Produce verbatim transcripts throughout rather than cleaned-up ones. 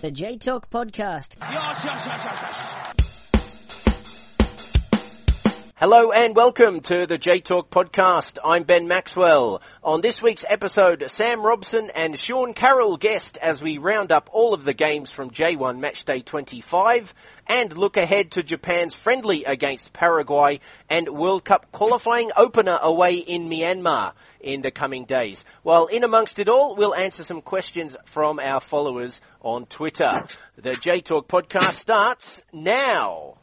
The J Talk Podcast. Yes, yes, yes, yes, yes. Hello and welcome to the J Talk Podcast. I'm Ben Maxwell. On this week's episode, Sam Robson and Sean Carroll guest as we round up all of the games from J one Matchday twenty-five and look ahead to Japan's friendly against Paraguay and World Cup qualifying opener away in Myanmar in the coming days. While in amongst it all, we'll answer some questions from our followers on Twitter. The J Talk Podcast starts now.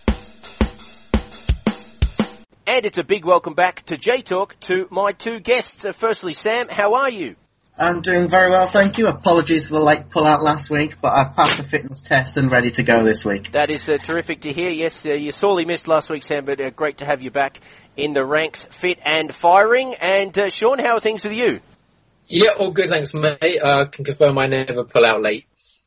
And it's a big welcome back to J Talk to my two guests. Uh, firstly, Sam, how are you? I'm doing very well, thank you. Apologies for the late pull-out last week, but I've passed the fitness test and ready to go this week. That is uh, terrific to hear. Yes, uh, you sorely missed last week, Sam, but uh, great to have you back in the ranks, fit and firing. And uh, Sean, how are things with you? Yeah, all good, thanks, mate. I uh, can confirm I never pull out late.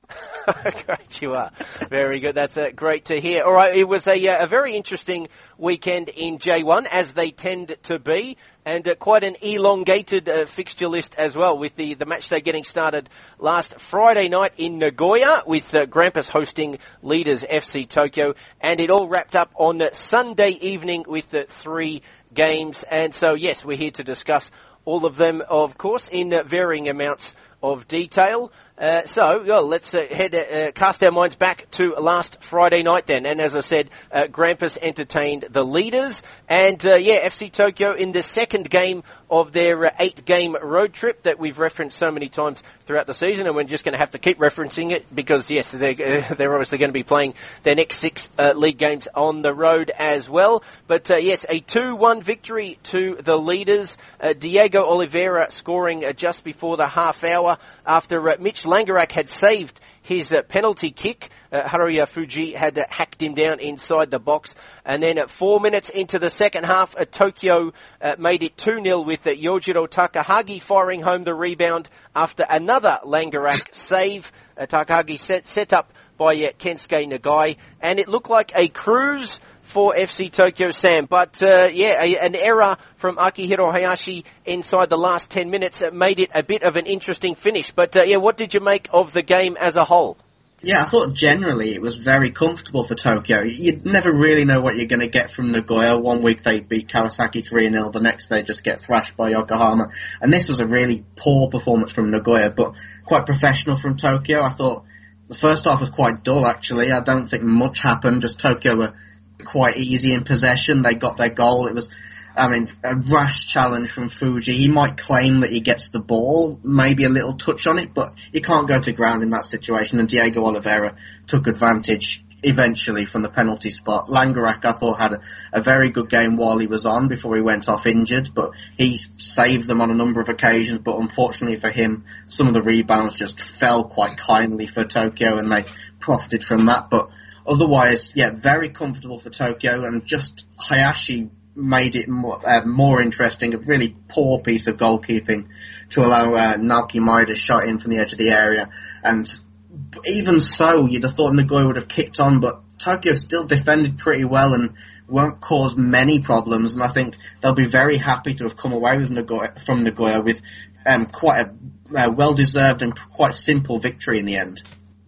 Great, you are. Very good. That's uh, great to hear. All right, it was a, uh, a very interesting weekend in J one, as they tend to be, and uh, quite an elongated uh, fixture list as well, with the, the match day getting started last Friday night in Nagoya, with uh, Grampus hosting leaders F C Tokyo, and it all wrapped up on uh, Sunday evening with uh, three games. And so, yes, we're here to discuss all of them, of course, in uh, varying amounts of detail. Uh, so, well, let's uh, head, uh, cast our minds back to last Friday night then. And as I said, uh, Grampus entertained the leaders. And, uh, yeah, F C Tokyo in the second game of their uh, eight-game road trip that we've referenced so many times throughout the season. And we're just going to have to keep referencing it because, yes, they're, uh, they're obviously going to be playing their next six uh, league games on the road as well. But, uh, yes, a two one victory to the leaders. Uh, Diego Oliveira scoring uh, just before the half hour after uh, Mitch Langerak had saved his uh, penalty kick. Uh, Haruya Fuji had uh, hacked him down inside the box. And then at four minutes into the second half, uh, Tokyo uh, made it two nil with uh, Yojiro Takahagi firing home the rebound after another Langerak save. Uh, Takahagi set, set up by uh, Kensuke Nagai. And it looked like a cruise for F C Tokyo, Sam. But, uh, yeah, a, an error from Akihiro Hayashi inside the last ten minutes made it a bit of an interesting finish. But, uh, yeah, what did you make of the game as a whole? Yeah, I thought generally it was very comfortable for Tokyo. You'd never really know what you're going to get from Nagoya. One week they beat Kawasaki three nil, the next they just get thrashed by Yokohama. And this was a really poor performance from Nagoya, but quite professional from Tokyo. I thought the first half was quite dull, actually. I don't think much happened, just Tokyo were quite easy in possession. They got their goal. It was, I mean, a rash challenge from Fuji. He might claim that he gets the ball, maybe a little touch on it, but he can't go to ground in that situation, and Diego Oliveira took advantage eventually from the penalty spot. Langerak, I thought, had a, a very good game while he was on before he went off injured, but he saved them on a number of occasions, but unfortunately for him, some of the rebounds just fell quite kindly for Tokyo, and they profited from that. But otherwise, yeah, very comfortable for Tokyo, and just Hayashi made it more, uh, more interesting. A really poor piece of goalkeeping to allow uh, Naoki Maeda shot in from the edge of the area. And even so, you'd have thought Nagoya would have kicked on, but Tokyo still defended pretty well and won't cause many problems. And I think they'll be very happy to have come away with Nagoya, from Nagoya with um, quite a uh, well-deserved and quite simple victory in the end.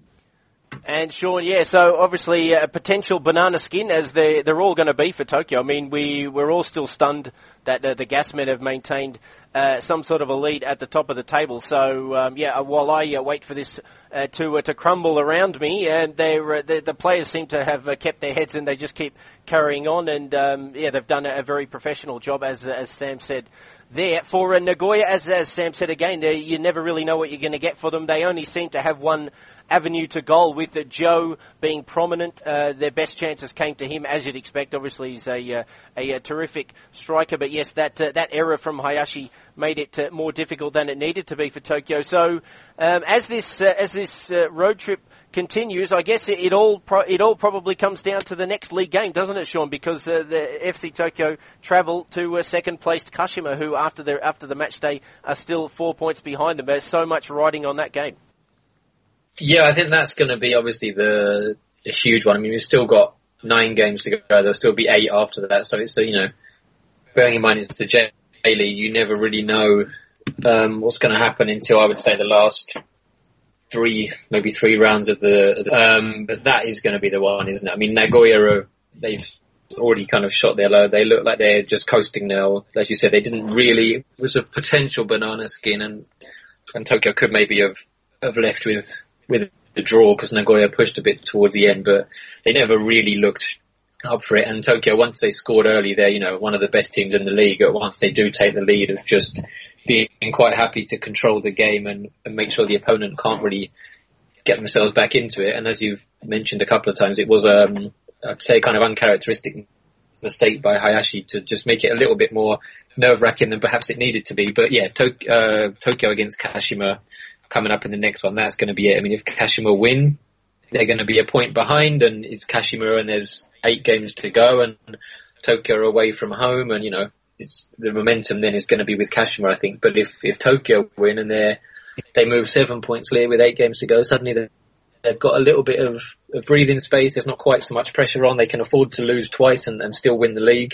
And Sean, yeah, so obviously a potential banana skin, as they're, they're all going to be for Tokyo. I mean, we, we're all still stunned that uh, the Gasmen have maintained uh, some sort of a lead at the top of the table. So, um, yeah, while I uh, wait for this uh, to uh, to crumble around me, and they're, uh, the, the players seem to have uh, kept their heads and they just keep carrying on. And, um, yeah, they've done a, a very professional job, as as Sam said there. For uh, Nagoya, as, as Sam said again, they, you never really know what you're going to get for them. They only seem to have one avenue to goal, with uh, Joe being prominent. Uh, their best chances came to him, as you'd expect. Obviously, he's a, uh, a, a terrific striker, but yes, that uh, that error from Hayashi made it uh, more difficult than it needed to be for Tokyo. So, um, as this uh, as this uh, road trip continues, I guess it, it all pro- it all probably comes down to the next league game, doesn't it, Sean? Because uh, the F C Tokyo travel to uh, second placed Kashima, who after the after the match day are still four points behind them. There's so much riding on that game. Yeah, I think that's going to be obviously the, the huge one. I mean, we've still got nine games to go. There'll still be eight after that. So it's, uh, you know, bearing in mind it's the J League, you never really know um, what's going to happen until, I would say, the last three, maybe three rounds of the, um, but that is going to be the one, isn't it? I mean, Nagoya, are, they've already kind of shot their load. They look like they're just coasting now. As you said, they didn't really, it was a potential banana skin, and, and Tokyo could maybe have, have left with, with the draw because Nagoya pushed a bit towards the end, but they never really looked up for it. And Tokyo, once they scored early, they're, you know, one of the best teams in the league. Once they do take the lead, of just being quite happy to control the game and, and make sure the opponent can't really get themselves back into it. And as you've mentioned a couple of times, it was, um, I'd say, kind of uncharacteristic mistake by Hayashi to just make it a little bit more nerve-wracking than perhaps it needed to be. But yeah, to- uh, Tokyo against Kashima coming up in the next one, that's going to be it. I mean, if Kashima win, they're going to be a point behind, and it's Kashima and there's eight games to go, and Tokyo are away from home, and, you know, it's, the momentum then is going to be with Kashima, I think. But if, if Tokyo win and they they move seven points clear with eight games to go, suddenly they're They've got a little bit of, of breathing space. There's not quite so much pressure on. They can afford to lose twice and, and still win the league.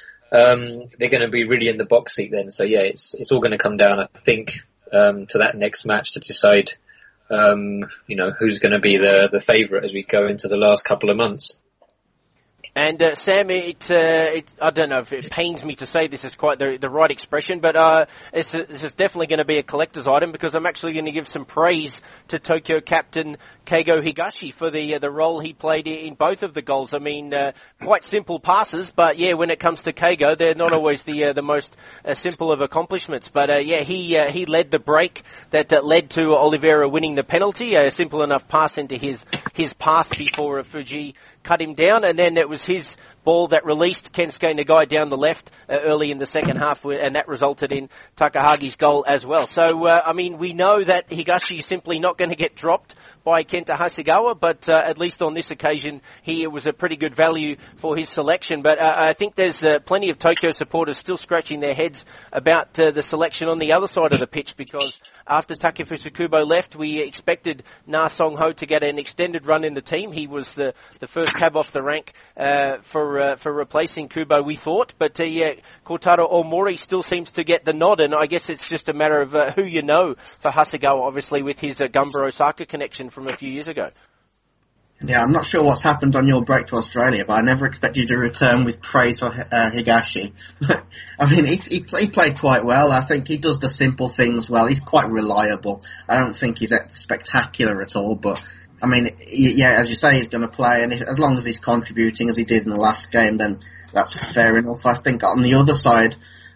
Um, they're going to be really in the box seat then. So yeah, it's it's all going to come down, I think, um, to that next match to decide, um, you know, who's going to be the the favourite as we go into the last couple of months. And uh, Sam, it, uh, it, I don't know if it pains me to say this is quite the, the right expression, but uh, it's, this is definitely going to be a collector's item, because I'm actually going to give some praise to Tokyo captain Keigo Higashi for the uh, the role he played in both of the goals. I mean, uh, quite simple passes, but yeah, when it comes to Keigo, they're not always the uh, the most uh, simple of accomplishments. But uh, yeah, he uh, he led the break that uh, led to Oliveira winning the penalty. A simple enough pass into his his path before uh, Fuji cut him down, and then it was his ball that released Kensuke Nagai down the left uh, early in the second half, and that resulted in Takahagi's goal as well. So, uh, I mean, we know that Higashi is simply not going to get dropped by Kenta Hasegawa, but uh, at least on this occasion, he it was a pretty good value for his selection. But uh, I think there's uh, plenty of Tokyo supporters still scratching their heads about uh, the selection on the other side of the pitch, because after Takefusa Kubo left, we expected Na Song-ho to get an extended run in the team. He was the, the first cab off the rank uh, for uh, for replacing Kubo, we thought. But uh, yeah, Kotaro Omori still seems to get the nod, and I guess it's just a matter of uh, who you know for Hasegawa, obviously, with his uh, Gamba Osaka connection from a few years ago. Yeah, I'm not sure what's happened on your break to Australia, but I never expected you to return with praise for uh, Higashi. I mean, he, he, he played quite well. I think he does the simple things well. He's quite reliable. I don't think he's spectacular at all, but I mean, yeah, as you say, he's going to play, and if, as long as he's contributing as he did in the last game, then that's fair enough. I think on the other side,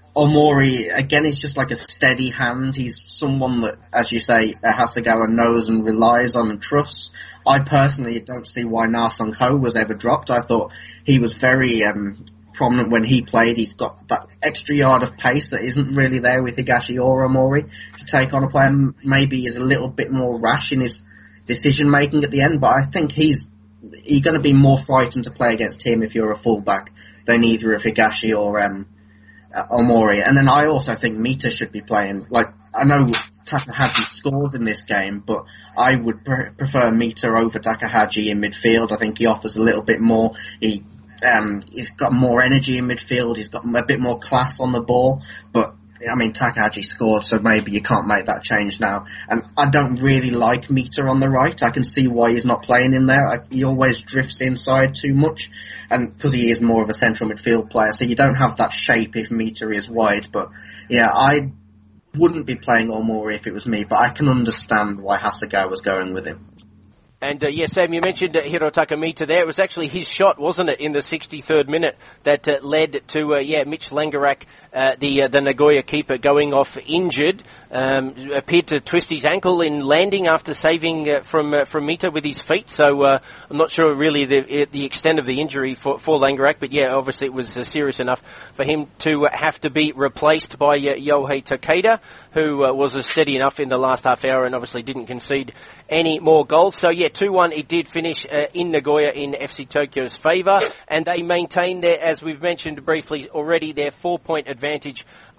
Omori, again, is just like a steady hand. He's someone that, as you say, Hasegawa knows and relies on and trusts. I personally don't see why Na Song-ho was ever dropped. I thought he was very um, prominent when he played. He's got that extra yard of pace that isn't really there with Higashi or Omori to take on a player. Maybe he's a little bit more rash in his decision making at the end, but I think he's you're going to be more frightened to play against him if you're a fullback than either of Higashi or um, uh, Omori. And then I also think Mita should be playing. Like, I know Takahashi scored in this game, but I would pre- prefer Mita over Takahashi in midfield. I think he offers a little bit more. He um, he's got more energy in midfield. He's got a bit more class on the ball, but I mean, Takahashi scored, so maybe you can't make that change now. And I don't really like Mita on the right. I can see why he's not playing in there. I, he always drifts inside too much, and because he is more of a central midfield player, so you don't have that shape if Mita is wide. But yeah, I wouldn't be playing Omori if it was me, but I can understand why Hasegawa was going with him. And, uh, yes, yeah, Sam, you mentioned uh, Hirotaka Mita there. It was actually his shot, wasn't it, in the sixty-third minute that uh, led to, uh, yeah, Mitch Langerak, uh, the uh, the Nagoya keeper, going off injured. Um, appeared to twist his ankle in landing after saving uh, from uh, from Mita with his feet. So uh, I'm not sure really the the extent of the injury for, for Langerak, but yeah, obviously it was uh, serious enough for him to uh, have to be replaced by uh, Yohei Takeda, who uh, was uh, steady enough in the last half hour and obviously didn't concede any more goals. So yeah, two one it did finish uh, in Nagoya in F C Tokyo's favour, and they maintained their, as we've mentioned briefly already, their four point advantage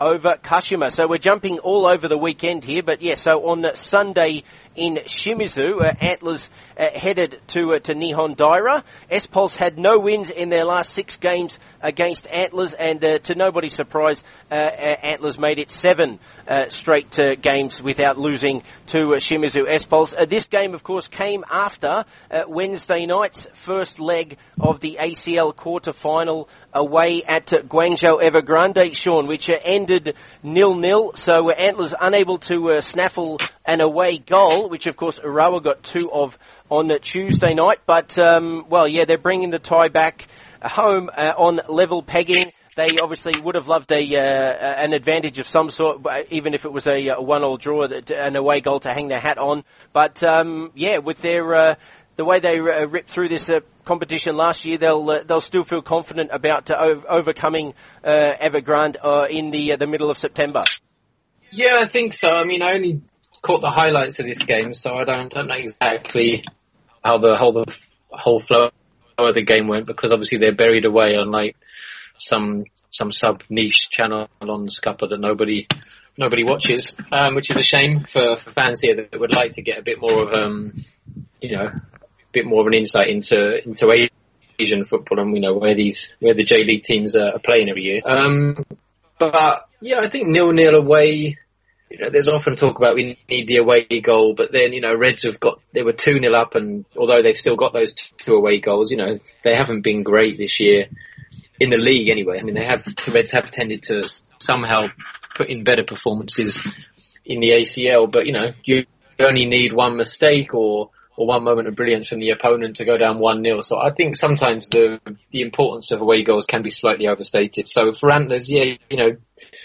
over Kashima. So we're jumping all over the weekend here, but yeah, so on Sunday in Shimizu, uh, Antlers uh, headed to uh, to Nihon Daira. S-Pulse had no wins in their last six games against Antlers, and uh, to nobody's surprise, uh, uh, Antlers made it seven uh, straight uh, games without losing to uh, Shimizu S-Pulse. Uh, this game, of course, came after uh, Wednesday night's first leg of the A C L quarter-final away at uh, Guangzhou Evergrande, Sean, which uh, ended nil-nil. So uh, Antlers unable to uh, snaffle an away goal, which of course Urawa got two of on uh, Tuesday night. But, um, well, yeah, they're bringing the tie back home uh, on level pegging. They obviously would have loved a uh, an advantage of some sort, even if it was a, a one-all draw, an away goal to hang their hat on. But, um, yeah, with their... Uh, the way they uh, ripped through this uh, competition last year, they'll uh, they'll still feel confident about uh, o- overcoming uh, Evergrande uh, in the uh, the middle of September. Yeah, I think so. I mean, I only caught the highlights of this game, so I don't don't know exactly how the whole the whole flow of the game went, because obviously they're buried away on like some some sub niche channel on Scupper that nobody nobody watches, um, which is a shame for, for fans here that would like to get a bit more of um you know. bit more of an insight into into Asian football and, you know, where these where the J League teams are playing every year. Um, but yeah, I think nil-nil away. You know, there's often talk about we need the away goal, but then, you know, Reds have got they were two nil up, and although they've still got those two away goals, you know, they haven't been great this year in the league anyway. I mean, they have the Reds have tended to somehow put in better performances in the A C L, but you know, you only need one mistake or. or one moment of brilliance from the opponent to go down one nil. So I think sometimes the the importance of away goals can be slightly overstated. So for Antlers, yeah, you know,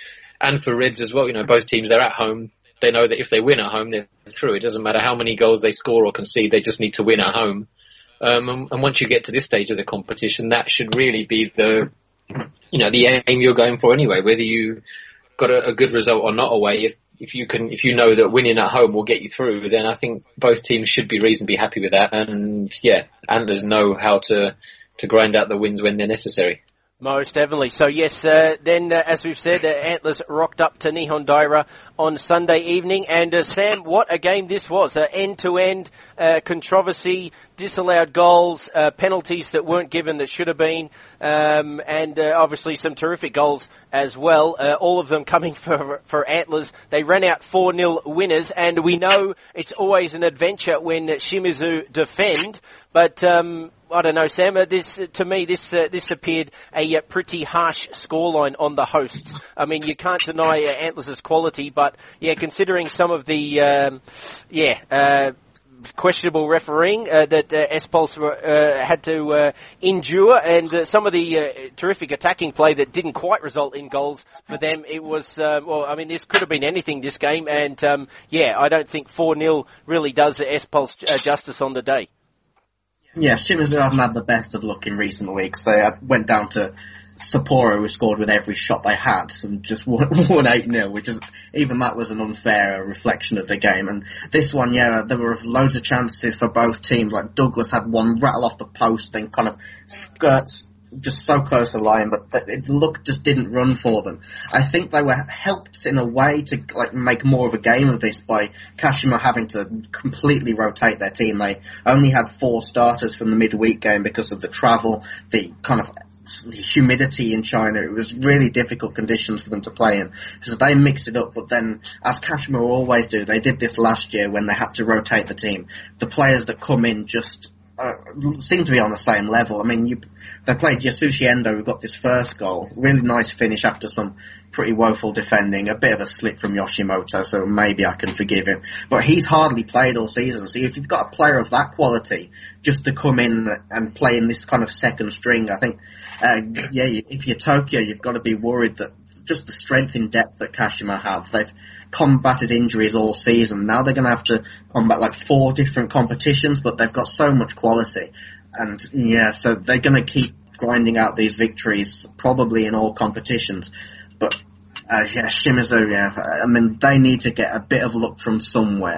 and for Reds as well, you know, both teams, they're at home. They know that if they win at home, they're through. It doesn't matter how many goals they score or concede, they just need to win at home. Um, and, and once you get to this stage of the competition, that should really be the, you know, the aim you're going for anyway, whether you got a, a good result or not away. If If you can, if you know that winning at home will get you through, then I think both teams should be reasonably happy with that. And yeah, Antlers know how to, to grind out the wins when they're necessary. Most definitely. So yes, uh, then uh, as we've said, uh, Antlers rocked up to Nihon Daira on Sunday evening. And uh, Sam, what a game this was. Uh, end-to-end uh, controversy, disallowed goals, uh, penalties that weren't given that should have been, um, and uh, obviously some terrific goals as well. Uh, all of them coming for for Antlers. They ran out four nil winners, and we know it's always an adventure when Shimizu defend, but um, I don't know, Sam. Uh, this, uh, to me, this uh, this appeared a uh, pretty harsh scoreline on the hosts. I mean, you can't deny uh, Antlers' quality, but yeah, considering some of the um, yeah. Uh, questionable refereeing uh, that uh, S-Pulse uh, had to uh, endure, and uh, some of the uh, terrific attacking play that didn't quite result in goals for them. It was, uh, well, I mean, this could have been anything, this game, and um, yeah, I don't think four nil really does the S-Pulse uh, justice on the day. Yeah, Shimizu haven't had the best of luck in recent weeks. They went down to Sapporo, who scored with every shot they had, and just won eight nil, which is, even that was an unfair reflection of the game. And this one, yeah, there were loads of chances for both teams. Like Douglas had one rattle off the post, then kind of skirts just so close to the line, but the luck just didn't run for them. I think they were helped in a way to like make more of a game of this by Kashima having to completely rotate their team. They only had four starters from the midweek game because of the travel, the kind of the humidity in China. It was really difficult conditions for them to play in. So they mixed it up, but then, as Kashima always do, they did this last year when they had to rotate the team. The players that come in just uh, seem to be on the same level. I mean, you, they played Yasushi Endo, who got this first goal. Really nice finish after some pretty woeful defending. A bit of a slip from Yoshimoto, so maybe I can forgive him. But he's hardly played all season. So if you've got a player of that quality just to come in and play in this kind of second string, I think Uh, yeah, if you're Tokyo, you've got to be worried that just the strength in depth that Kashima have. They've combated injuries all season. Now they're going to have to combat like four different competitions, but they've got so much quality. And yeah, so they're going to keep grinding out these victories, probably in all competitions. But uh, yeah, Shimizu, yeah, I mean, they need to get a bit of luck from somewhere.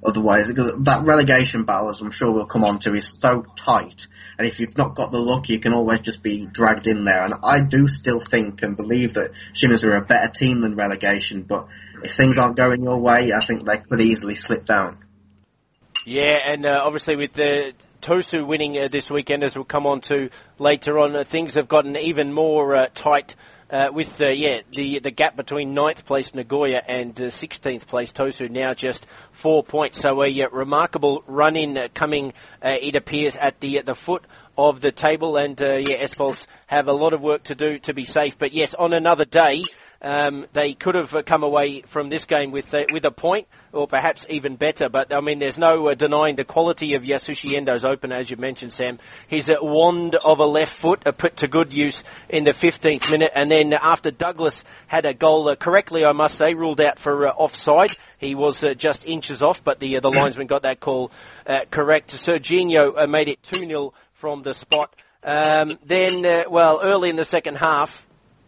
otherwise. Because that relegation battle, as I'm sure we'll come on to, is so tight. And if you've not got the luck, you can always just be dragged in there. And I do still think and believe that Shimizu are a better team than relegation. But if things aren't going your way, I think they could easily slip down. Yeah, and uh, obviously with the Tosu winning uh, this weekend, as we'll come on to later on, uh, things have gotten even more uh, tight uh, with uh, yeah the the gap between ninth place Nagoya and uh, sixteenth place Tosu now just four points. So a uh, remarkable run in uh, coming, uh, it appears, at the at the foot of the table, and uh, yeah, Espos have a lot of work to do to be safe. But yes, on another day, um, they could have uh, come away from this game with uh, with a point, or perhaps even better. But I mean, there's no uh, denying the quality of Yasushi Endo's opener, as you mentioned, Sam. His uh, wand of a left foot uh, put to good use in the fifteenth minute, and then uh, after Douglas had a goal uh, correctly, I must say, ruled out for uh, offside. He was uh, just inches off, but the uh, the linesman got that call uh, correct. Serginho uh, made it two nil from the spot. Um, then, uh, well, early in the second half,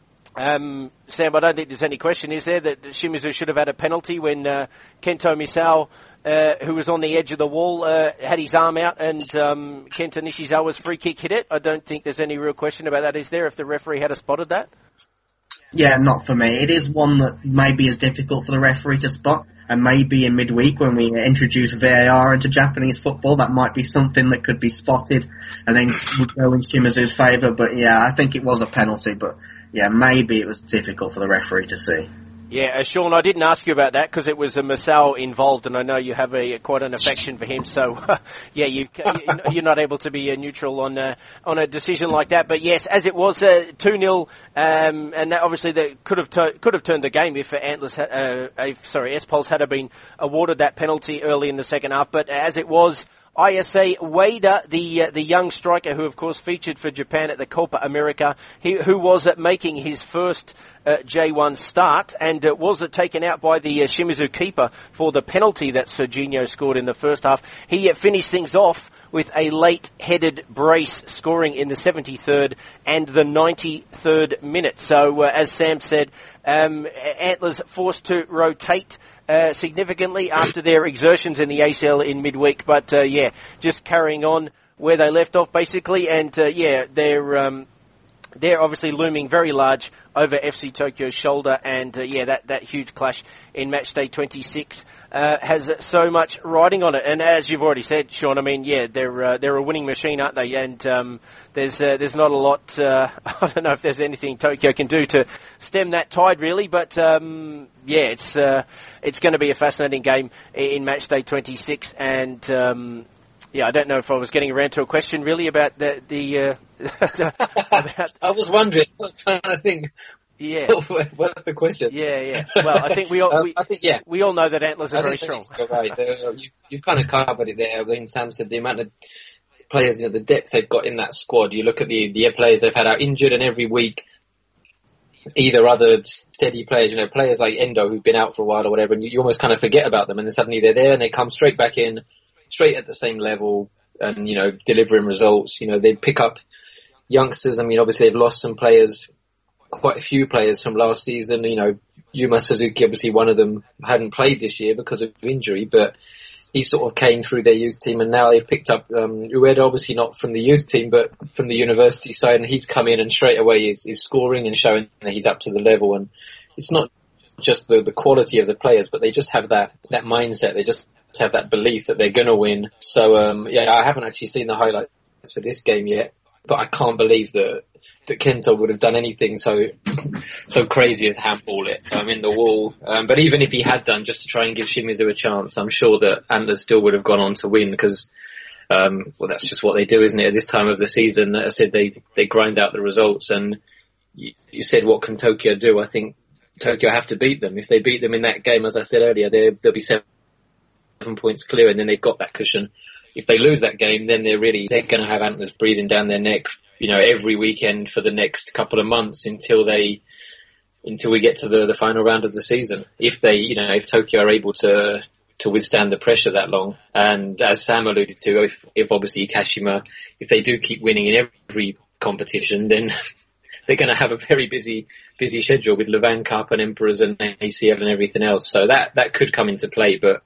um, Sam, I don't think there's any question, is there, that Shimizu should have had a penalty when uh, Kento Misao, uh, who was on the edge of the wall, uh, had his arm out, and um, Kento Nishizawa's free kick hit it. I don't think there's any real question about that, is there, if the referee had spotted that? Yeah, not for me. It is one that maybe is difficult for the referee to spot, and maybe in midweek when we introduce V A R into Japanese football, that might be something that could be spotted and then would go in Shimizu's favour. But yeah, I think it was a penalty, but yeah, maybe it was difficult for the referee to see. Yeah, uh, Sean, I didn't ask you about that because it was a Masao involved, and I know you have a quite an affection for him. So, yeah, you, you're not able to be uh, neutral on uh, on a decision like that. But yes, as it was uh, two nil, um, and that obviously they could have t- could have turned the game if uh, Antlers, ha- uh, if, sorry, Espos had been awarded that penalty early in the second half. But as it was, I S A Ueda, the uh, the young striker who, of course, featured for Japan at the Copa America, he, who was uh, making his first uh, J one start, and uh, was uh, taken out by the uh, Shimizu keeper for the penalty that Serginho scored in the first half. He uh, finished things off with a late-headed brace, scoring in the seventy-third and the ninety-third minute. So, uh, as Sam said, um, Antlers forced to rotate Uh, significantly after their exertions in the A C L in midweek, but uh, yeah, just carrying on where they left off basically, and uh, yeah, they're um, they're obviously looming very large over F C Tokyo's shoulder, and uh, yeah, that that huge clash in match day twenty-six uh, has so much riding on it. And as you've already said, Sean, I mean, yeah, they're uh, they're a winning machine, aren't they? And um, there's uh, there's not a lot. Uh, I don't know if there's anything Tokyo can do to stem that tide, really, but um, yeah, it's uh, it's going to be a fascinating game in match day twenty-six, and um, yeah, I don't know if I was getting around to a question really about the the. Uh, about I was wondering. I was trying to think. Yeah. What's the question? Yeah, yeah. Well, I think we all we, um, I think, yeah. we all know that Antlers are I very think strong. Right. Uh, you, you've kind of covered it there. When Sam said the amount of players, you know, the depth they've got in that squad. You look at the the players they've had out injured, and every week, either other steady players, you know, players like Endo who've been out for a while or whatever, and you, you almost kind of forget about them, and then suddenly they're there and they come straight back in, straight at the same level, and you know, delivering results. You know, they pick up youngsters. I mean, obviously they've lost some players, quite a few players from last season. You know, Yuma Suzuki, obviously one of them hadn't played this year because of injury, but he sort of came through their youth team, and now they've picked up um, Ueda, obviously not from the youth team, but from the university side, and he's come in and straight away is, is scoring and showing that he's up to the level. And it's not just the, the quality of the players, but they just have that, that mindset. They just have that belief that they're going to win. So, um, yeah, I haven't actually seen the highlights for this game yet, but I can't believe that that Kento would have done anything so so crazy as handball it um, in the wall. Um, but even if he had done, just to try and give Shimizu a chance, I'm sure that Antlers still would have gone on to win, because um, well, that's just what they do, isn't it? At this time of the season, as I said, they they grind out the results. And you, you said, what can Tokyo do? I think Tokyo have to beat them. If they beat them in that game, as I said earlier, they'll be seven points clear, and then they've got that cushion. If they lose that game, then they're really they're going to have Antlers breathing down their neck, you know, every weekend for the next couple of months until they, until we get to the, the final round of the season. If they, you know, if Tokyo are able to, to withstand the pressure that long. And as Sam alluded to, if, if obviously Kashima, if they do keep winning in every competition, then they're going to have a very busy, busy schedule with Levan Cup and Emperors and A C L and everything else. So that, that could come into play, but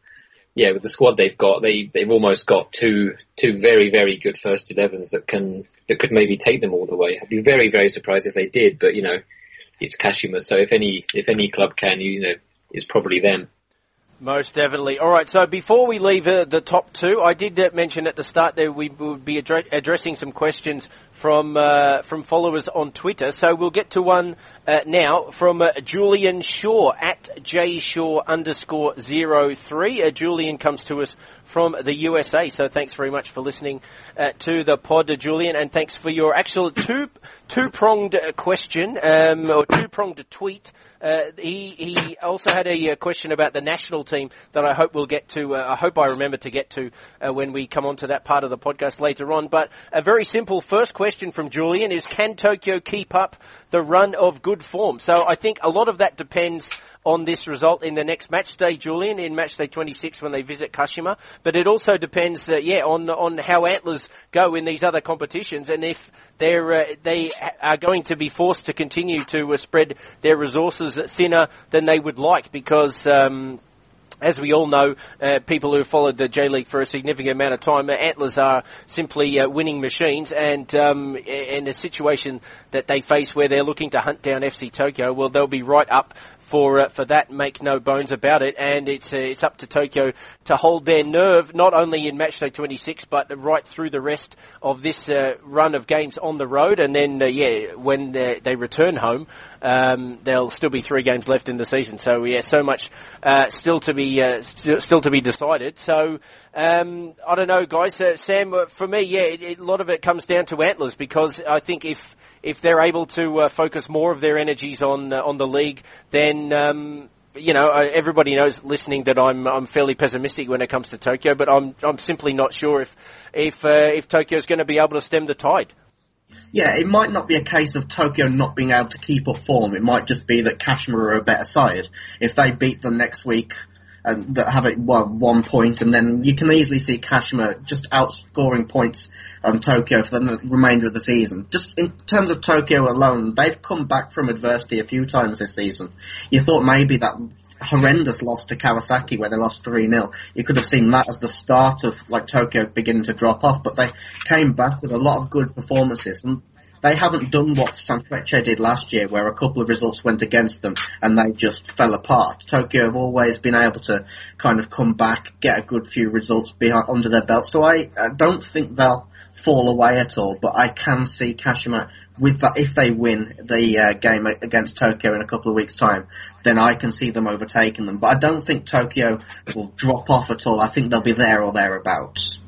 yeah, with the squad they've got, they they've almost got two two very very good first elevens that can that could maybe take them all the way. I'd be very very surprised if they did, but you know, it's Kashima, so if any if any club can, you know, it's probably them. Most definitely. All right, so before we leave uh, the top two, I did uh, mention at the start that we would be addre- addressing some questions from uh, from followers on Twitter. So we'll get to one uh, now from uh, Julian Shaw at jshaw underscore zero three. Uh, Julian comes to us from the U S A, so thanks very much for listening uh, to the pod, uh, Julian, and thanks for your actual two two pronged uh, question um, or two pronged tweet. Uh, he, he also had a, a question about the national team that I hope we'll get to. Uh, I hope I remember to get to uh, when we come on to that part of the podcast later on. But a very simple first question from Julian is, can Tokyo keep up the run of good form? So I think a lot of that depends on this result in the next match day, Julian, in match day twenty-six when they visit Kashima. But it also depends, uh, yeah, on on how Antlers go in these other competitions, and if they're uh, they are going to be forced to continue to uh, spread their resources thinner than they would like, because Um, as we all know, uh, people who have followed the J-League for a significant amount of time, uh, Antlers are simply uh, winning machines, and um, in a situation that they face where they're looking to hunt down F C Tokyo, well, they'll be right up for uh, for that, make no bones about it, and it's uh, it's up to Tokyo to hold their nerve, not only in matchday twenty-six, but right through the rest of this uh, run of games on the road, and then, uh, yeah, when they, they return home, um, there'll still be three games left in the season, so, yeah, so much uh, still to be uh, st- still to be decided, so um, I don't know, guys, uh, Sam, uh, for me, yeah, it, it, a lot of it comes down to Antlers, because I think if if they're able to uh, focus more of their energies on uh, on the league, then um, you know, everybody knows listening that I'm I'm fairly pessimistic when it comes to Tokyo, but I'm I'm simply not sure if if uh, if Tokyo's going to be able to stem the tide. Yeah, it might not be a case of Tokyo not being able to keep up form. It might just be that Kashima are a better side. If they beat them next week and that have it well, one point, and then you can easily see Kashima just outscoring points on Tokyo for the remainder of the season. Just in terms of Tokyo alone, they've come back from adversity a few times this season. You thought maybe that horrendous loss to Kawasaki where they lost three nil, you could have seen that as the start of like Tokyo beginning to drop off, but they came back with a lot of good performances, and they haven't done what Sanfrecce did last year, where a couple of results went against them and they just fell apart. Tokyo have always been able to kind of come back, get a good few results behind, under their belt, so I, I don't think they'll fall away at all, but I can see Kashima, with that, if they win the uh, game against Tokyo in a couple of weeks' time, then I can see them overtaking them. But I don't think Tokyo will drop off at all. I think they'll be there or thereabouts.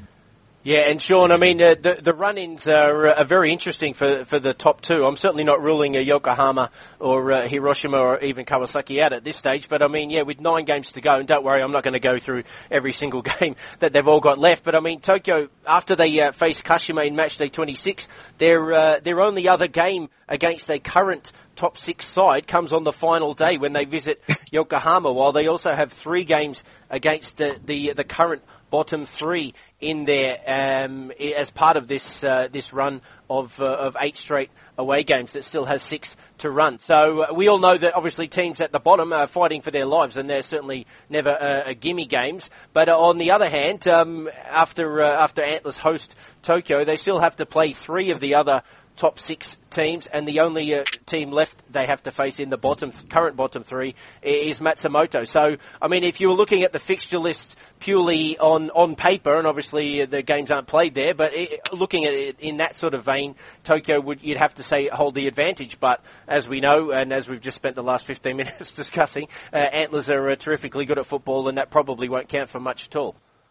Yeah, and Sean, I mean, uh, the, the run-ins are, uh, are very interesting for for the top two. I'm certainly not ruling uh, Yokohama or uh, Hiroshima or even Kawasaki out at this stage, but I mean, yeah, with nine games to go, and don't worry, I'm not going to go through every single game that they've all got left, but I mean, Tokyo, after they uh, face Kashima in matchday twenty-six, their, uh, their only other game against their current top six side comes on the final day when they visit Yokohama, while they also have three games against the the, the current bottom three in there um, as part of this uh, this run of uh, of eight straight away games that still has six to run. So uh, we all know that obviously teams at the bottom are fighting for their lives, and they're certainly never uh, gimme games. But uh, on the other hand, um, after uh, after Antlers host Tokyo, they still have to play three of the other top six teams, and the only uh, team left they have to face in the bottom current bottom three is Matsumoto. So, I mean, if you were looking at the fixture list purely on, on paper, and obviously uh, the games aren't played there, but it, looking at it in that sort of vein, Tokyo would, you'd have to say, hold the advantage. But as we know, and as we've just spent the last fifteen minutes discussing, uh, Antlers are uh, terrifically good at football, and that probably won't count for much at all.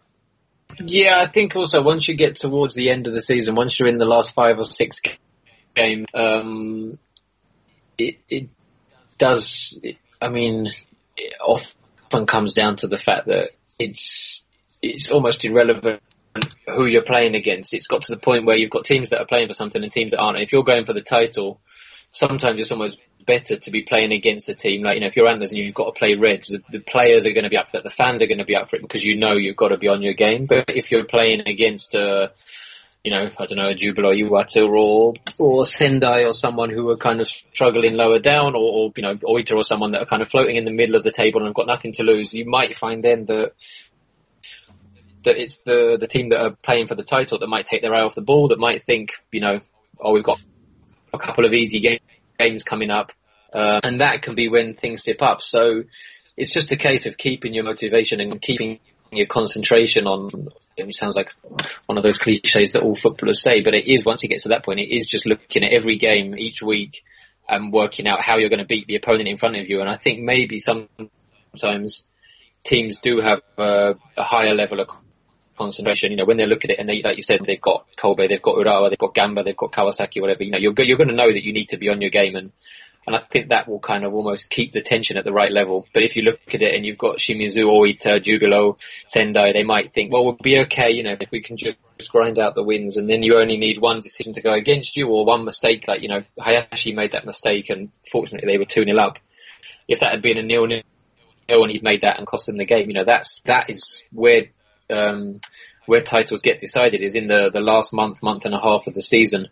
Yeah, I think also once you get towards the end of the season, once you're in the last five or six games, game, um, it, it does, it, I mean, it often comes down to the fact that it's, it's almost irrelevant who you're playing against. It's got to the point where you've got teams that are playing for something and teams that aren't. And if you're going for the title, sometimes it's almost better to be playing against a team. Like, you know, if you're Antlers and you've got to play Reds, the, the players are going to be up for it, the fans are going to be up for it, because you know you've got to be on your game. But if you're playing against a, you know, I don't know, a Jubilo Iwata or, or Sendai or someone who are kind of struggling lower down, or, or, you know, Oita or someone that are kind of floating in the middle of the table and have got nothing to lose, you might find then that that it's the the team that are playing for the title that might take their eye off the ball, that might think, you know, oh, we've got a couple of easy game, games coming up, uh, and that can be when things slip up. So it's just a case of keeping your motivation and keeping your concentration on. It sounds like one of those cliches that all footballers say, but it is, once it gets to that point, it is just looking at every game each week and working out how you're going to beat the opponent in front of you. And I think maybe sometimes teams do have uh, a higher level of concentration. You know, when they look at it and they, like you said, they've got Kobe, they've got Urawa, they've got Gamba, they've got Kawasaki, whatever, you know, you're, you're going to know that you need to be on your game. And, and I think that will kind of almost keep the tension at the right level. But if you look at it and you've got Shimizu, Oita, Jubilo, Sendai, they might think, well, we'll be okay, you know, if we can just grind out the wins, and then you only need one decision to go against you or one mistake. Like, you know, Hayashi made that mistake and fortunately they were two nil up. If that had been a nil nil and he'd made that and cost them the game, you know, that's, that is where, um, where titles get decided, is in the, the last month, month and a half of the season.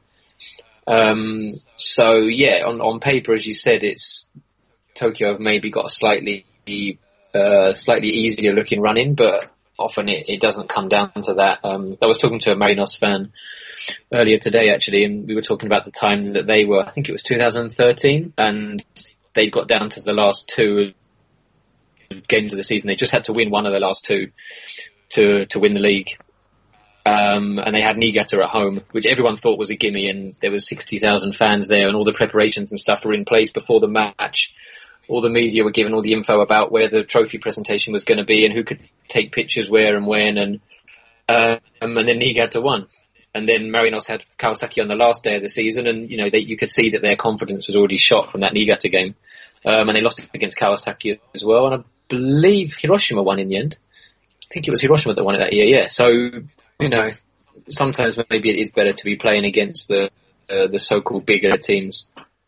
Um, so yeah, on, on paper, as you said, it's Tokyo have maybe got a slightly, uh, slightly easier looking run in, but often it, it doesn't come down to that. Um, I was talking to a Marinos fan earlier today actually, and we were talking about the time that they were, I think it was two thousand thirteen, and they got down to the last two games of the season. They just had to win one of the last two to, to win the league. Um, and they had Niigata at home, which everyone thought was a gimme, and there was sixty thousand fans there, and all the preparations and stuff were in place before the match. All the media were given all the info about where the trophy presentation was going to be and who could take pictures where and when, and um, and then Niigata won. And then Marinos had Kawasaki on the last day of the season, and you know they, you could see that their confidence was already shot from that Niigata game. Um, and they lost against Kawasaki as well, and I believe Hiroshima won in the end. I think it was Hiroshima that won it that year, yeah. So, you know, sometimes maybe it is better to be playing against the uh, the so-called bigger teams.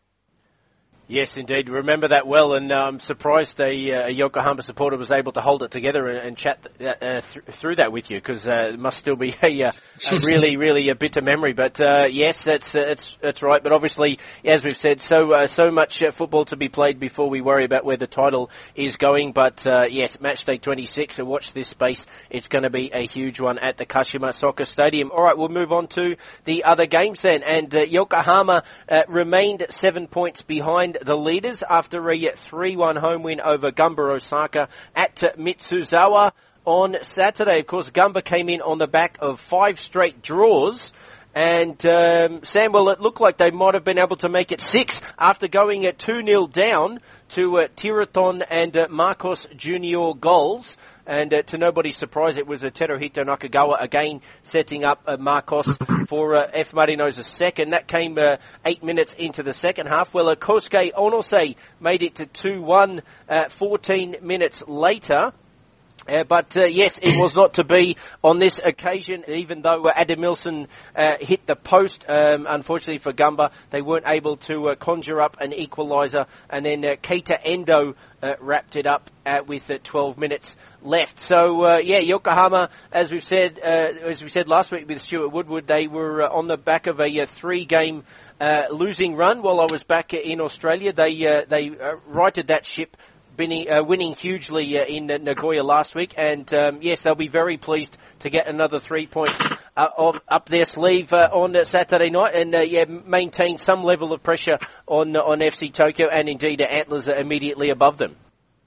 Yes, indeed. Remember that well, and I'm um, surprised a, a Yokohama supporter was able to hold it together and, and chat th- uh, th- through that with you, because uh, it must still be a, uh, a really, really a bitter memory. But uh, yes, that's uh, that's that's right. But obviously, as we've said, so uh, so much uh, football to be played before we worry about where the title is going. But uh, yes, match day twenty-six. So watch this space. It's going to be a huge one at the Kashima Soccer Stadium. All right, we'll move on to the other games then. And uh, Yokohama uh, remained seven points behind the leaders after a three one home win over Gamba Osaka at Mitsuzawa on Saturday. Of course, Gamba came in on the back of five straight draws. And, um, Sam, well, it looked like they might have been able to make it six after going at two nil down to uh, Tiraton and uh, Marcos Junior goals. And uh, to nobody's surprise, it was uh, Teruhito Nakagawa again setting up uh, Marcos for uh, F. Marino's second. That came uh, eight minutes into the second half. Well, uh, Kosuke Onose made it to two one uh, fourteen minutes later. Uh, but, uh, yes, it was not to be on this occasion, even though uh, Adamilson uh, hit the post. Um, unfortunately for Gamba, they weren't able to uh, conjure up an equaliser, and then uh, Keita Endo uh, wrapped it up uh, with uh, twelve minutes left. So, uh, yeah, Yokohama, as we've said, uh, as we said last week with Stuart Woodward, they were uh, on the back of a uh, three-game uh, losing run while I was back in Australia. They, uh, they uh, righted that ship, Winning, uh, winning hugely uh, in uh, Nagoya last week, and um, yes, they'll be very pleased to get another three points uh, of, up their sleeve uh, on uh, Saturday night, and uh, yeah, maintain some level of pressure on uh, on F C Tokyo, and indeed uh, Antlers are immediately above them.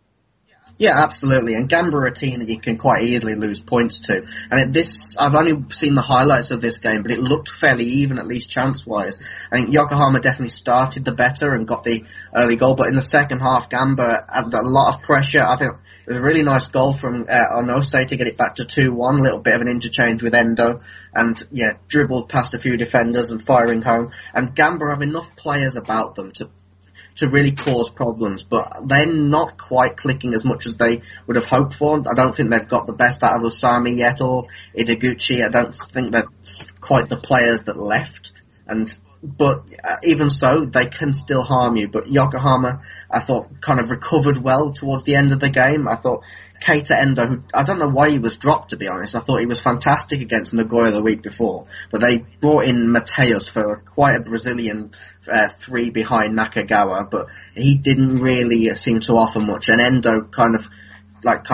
Yeah, absolutely. And Gamba are a team that you can quite easily lose points to. And at this, I've only seen the highlights of this game, but it looked fairly even, at least chance-wise. I think Yokohama definitely started the better and got the early goal, but in the second half, Gamba had a lot of pressure. I think it was a really nice goal from uh, Onose to get it back to two one, a little bit of an interchange with Endo, and yeah, dribbled past a few defenders and firing home. And Gamba have enough players about them to to really cause problems, but they're not quite clicking as much as they would have hoped for. I don't think they've got the best out of Usami yet, or Ideguchi. I don't think they're quite the players that left. And but uh, even so, they can still harm you. But Yokohama, I thought, kind of recovered well towards the end of the game. I thought Keita Endo, who I don't know why he was dropped, to be honest. I thought he was fantastic against Nagoya the week before, but they brought in Mateus for quite a Brazilian uh, three behind Nakagawa, but he didn't really seem to offer much. And Endo kind of, like, kind of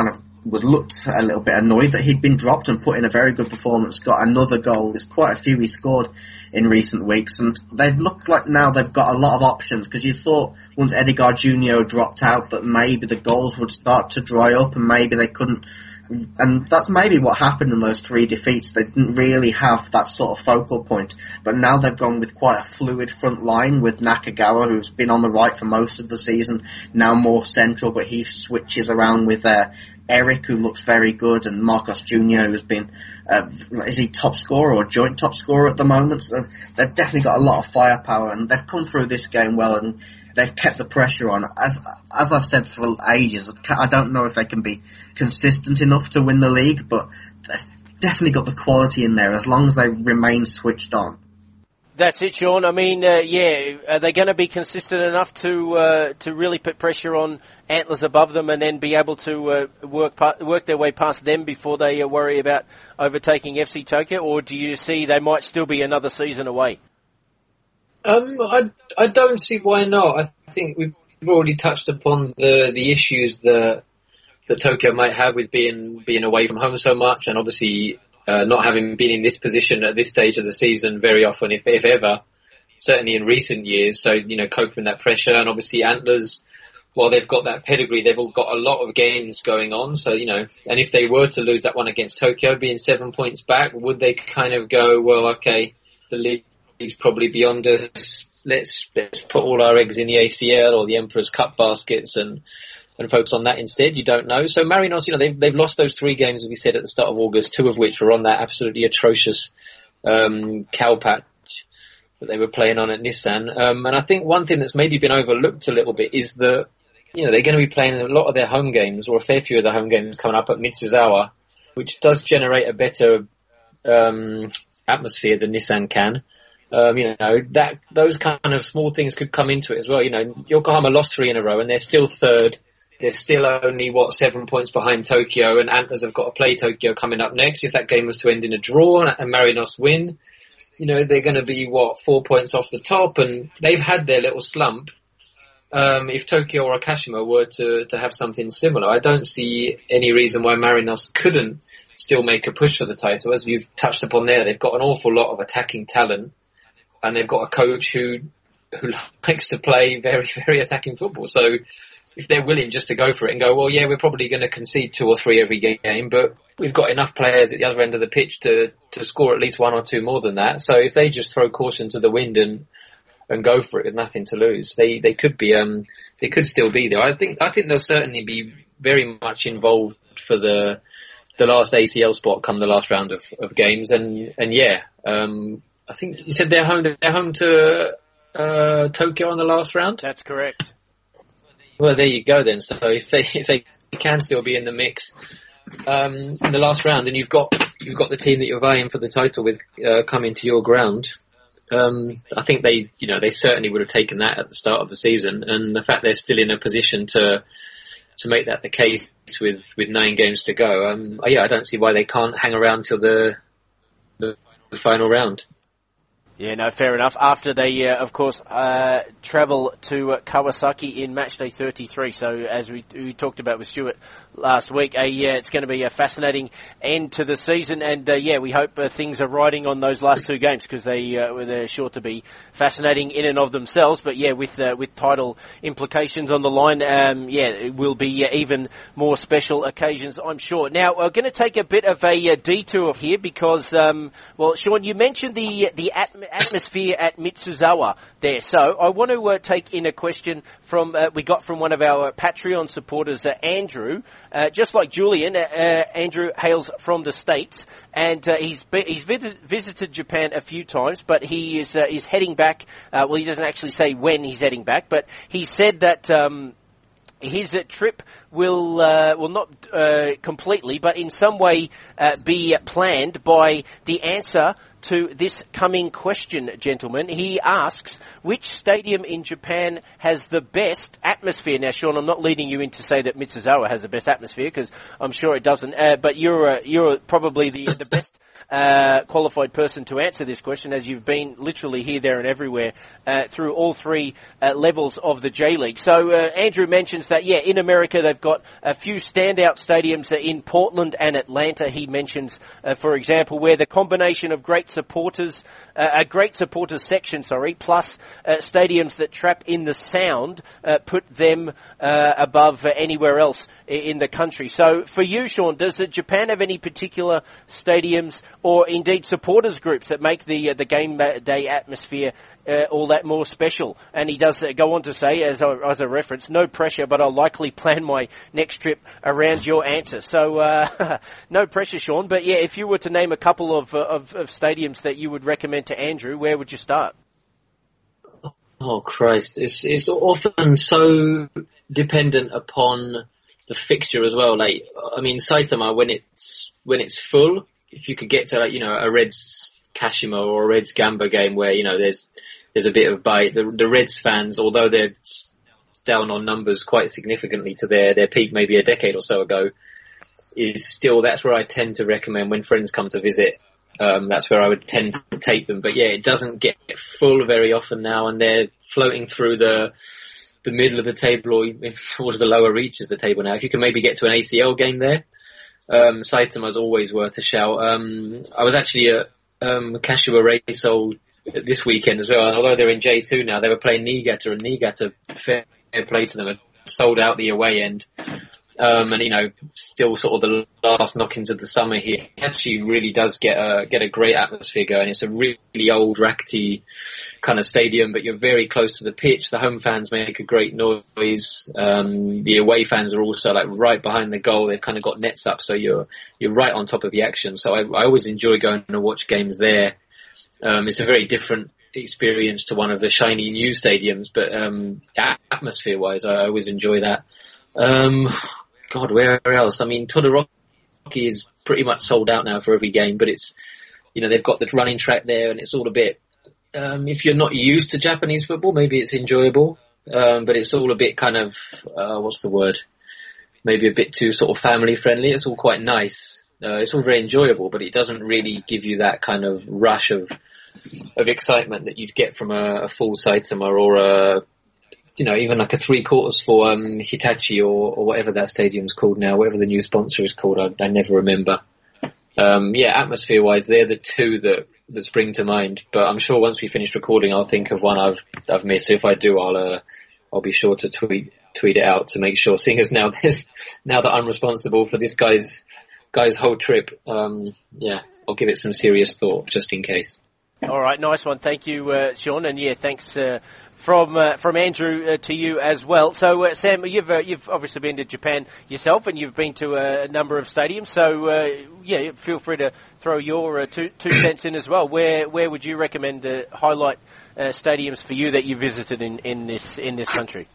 was looked a little bit annoyed that he'd been dropped and put in a very good performance, got another goal. There's quite a few he scored in recent weeks, and they've looked like now they've got a lot of options, because you thought once Edgar Junior dropped out that maybe the goals would start to dry up and maybe they couldn't. And that's maybe what happened in those three defeats. They didn't really have that sort of focal point. But now they've gone with quite a fluid front line with Nakagawa, who's been on the right for most of the season, now more central, but he switches around with uh, Eric, who looks very good, and Marcos Junior, who's been, uh, is he top scorer or joint top scorer at the moment? So they've definitely got a lot of firepower, and they've come through this game well, and they've kept the pressure on. As as I've said for ages, I don't know if they can be consistent enough to win the league, but they've definitely got the quality in there as long as they remain switched on. That's it, Sean. I mean, uh, yeah, are they going to be consistent enough to uh, to really put pressure on Antlers above them and then be able to uh, work pa- work their way past them before they uh, worry about overtaking F C Tokyo, or do you see they might still be another season away? Um, I, I don't see why not. I think we've already touched upon the, the issues that that Tokyo might have with being being away from home so much, and obviously uh, not having been in this position at this stage of the season very often, if, if ever, certainly in recent years. So, you know, coping with that pressure, and obviously Antlers, while they've got that pedigree, they've all got a lot of games going on. So, you know, and if they were to lose that one against Tokyo, being seven points back, would they kind of go, well, okay, the league League's probably beyond us. Let's let's put all our eggs in the A C L or the Emperor's Cup baskets and and focus on that instead. You don't know. So Marinos, you know, they've they've lost those three games, as we said at the start of August, two of which were on that absolutely atrocious um, cow patch that they were playing on at Nissan. Um, and I think one thing that's maybe been overlooked a little bit is that, you know, they're going to be playing a lot of their home games, or a fair few of their home games, coming up at Mitsuzawa, which does generate a better um, atmosphere than Nissan can. Um, you know, that, those kind of small things could come into it as well. You know, Yokohama lost three in a row and they're still third. They're still only, what, seven points behind Tokyo, and Antlers have got to play Tokyo coming up next. If that game was to end in a draw and Marinos win, you know, they're going to be, what, four points off the top, and they've had their little slump. Um, if Tokyo or Kashima were to, to have something similar, I don't see any reason why Marinos couldn't still make a push for the title. As you've touched upon there, they've got an awful lot of attacking talent. And they've got a coach who who likes to play very, very attacking football. So if they're willing just to go for it and go, well, yeah, we're probably going to concede two or three every game, but we've got enough players at the other end of the pitch to, to score at least one or two more than that. So if they just throw caution to the wind and and go for it with nothing to lose, they they could be um they could still be there. I think I think they'll certainly be very much involved for the the last A C L spot come the last round of, of games. And and yeah. um I think you said they're home. They're home to uh, Tokyo in the last round. That's correct. Well, there you go then. So if they if they can still be in the mix um, in the last round, and you've got you've got the team that you're vying for the title with uh, coming to your ground, um, I think they you know they certainly would have taken that at the start of the season. And the fact they're still in a position to to make that the case with, with nine games to go, um, yeah, I don't see why they can't hang around till the the, the final round. Yeah, no, fair enough. After they, uh, of course, uh, travel to uh, Kawasaki in matchday thirty-three. So as we, we talked about with Stuart last week, uh, yeah, it's going to be a fascinating end to the season. And uh, yeah, we hope uh, things are riding on those last two games, because they uh, they're sure to be fascinating in and of themselves. But yeah, with uh, with title implications on the line, um, yeah, it will be uh, even more special occasions, I'm sure. Now we're going to take a bit of a uh, detour here because, um, well, Sean, you mentioned the the atmosphere. atmosphere at Mitsuzawa there. So I want to uh, take in a question from uh, we got from one of our Patreon supporters, uh, Andrew. Uh, just like Julian, uh, uh, Andrew hails from the States, and uh, he's be- he's vid- visited Japan a few times, but he is uh, is heading back. Uh, well, he doesn't actually say when he's heading back, but he said that Um, his uh, trip will, uh, well not uh, completely, but in some way uh, be planned by the answer to this coming question, gentlemen. He asks, which stadium in Japan has the best atmosphere? Now, Sean, I'm not leading you in to say that Mitsuzawa has the best atmosphere, because I'm sure it doesn't, uh, but you're uh, you're probably the the best uh, qualified person to answer this question, as you've been literally here, there and everywhere uh, through all three uh, levels of the J-League. So uh, Andrew mentions that, yeah, in America they've got a few standout stadiums in Portland and Atlanta. He mentions, uh, for example, where the combination of great supporters, uh, a great supporters section, sorry, plus uh, stadiums that trap in the sound, uh, put them uh, above uh, anywhere else in the country. So for you, Sean, does uh, Japan have any particular stadiums or indeed supporters groups that make the uh, the game day atmosphere uh, all that more special? And he does uh, go on to say, as a, as a reference, no pressure, but I'll likely plan my next trip around your answer. So uh, no pressure, Sean. But yeah, if you were to name a couple of, uh, of of stadiums that you would recommend to Andrew, where would you start? Oh Christ, it's it's often so dependent upon the fixture as well. Like, I mean, Saitama, when it's when it's full, if you could get to, like, you know, a Reds Kashima or a Reds Gamba game where, you know, there's there's a bit of bite. The, the Reds fans, although they're down on numbers quite significantly to their their peak maybe a decade or so ago, is still, that's where I tend to recommend when friends come to visit. Um, that's where I would tend to take them. But yeah, it doesn't get full very often now, and they're floating through the the middle of the table or towards the lower reaches of the table now. If you can maybe get to an A C L game there, um, Saitama's always worth a shout. Um, I was actually at um, Kashiwa Reysol this weekend as well, and although they're in J two now, they were playing Niigata, and Niigata, fair play to them, had sold out the away end. Um, and, you know, still sort of the last knockings of the summer here. It actually really does get a, get a great atmosphere going. It's a really old, rackety kind of stadium, but you're very close to the pitch. The home fans make a great noise. Um, the away fans are also, like, right behind the goal. They've kind of got nets up, so you're, you're right on top of the action. So I, I always enjoy going to watch games there. Um, it's a very different experience to one of the shiny new stadiums, but, um, atmosphere wise, I always enjoy that. Um, God, where else? I mean, Todoroki is pretty much sold out now for every game, but it's, you know, they've got the running track there, and it's all a bit, um, if you're not used to Japanese football, maybe it's enjoyable, um, but it's all a bit kind of, uh, what's the word? Maybe a bit too sort of family friendly. It's all quite nice. Uh, it's all very enjoyable, but it doesn't really give you that kind of rush of, of excitement that you'd get from a, a full Saitama or a, you know, even like a three quarters for um, Hitachi or, or whatever that stadium's called now, whatever the new sponsor is called, I, I never remember. Um, yeah, atmosphere wise, they're the two that, that spring to mind. But I'm sure once we finish recording, I'll think of one I've I've missed. So if I do, I'll uh, I'll be sure to tweet tweet it out to make sure. Seeing as now this now that I'm responsible for this guy's guy's whole trip, um, yeah, I'll give it some serious thought just in case. All right, nice one. Thank you, uh, Sean, and yeah, thanks uh, from uh, from Andrew uh, to you as well. So, uh, Sam, you've uh, you've obviously been to Japan yourself, and you've been to a number of stadiums. So, uh, yeah, feel free to throw your uh, two two cents in as well. Where where would you recommend uh, highlight uh, stadiums for you that you visited in, in this in this country?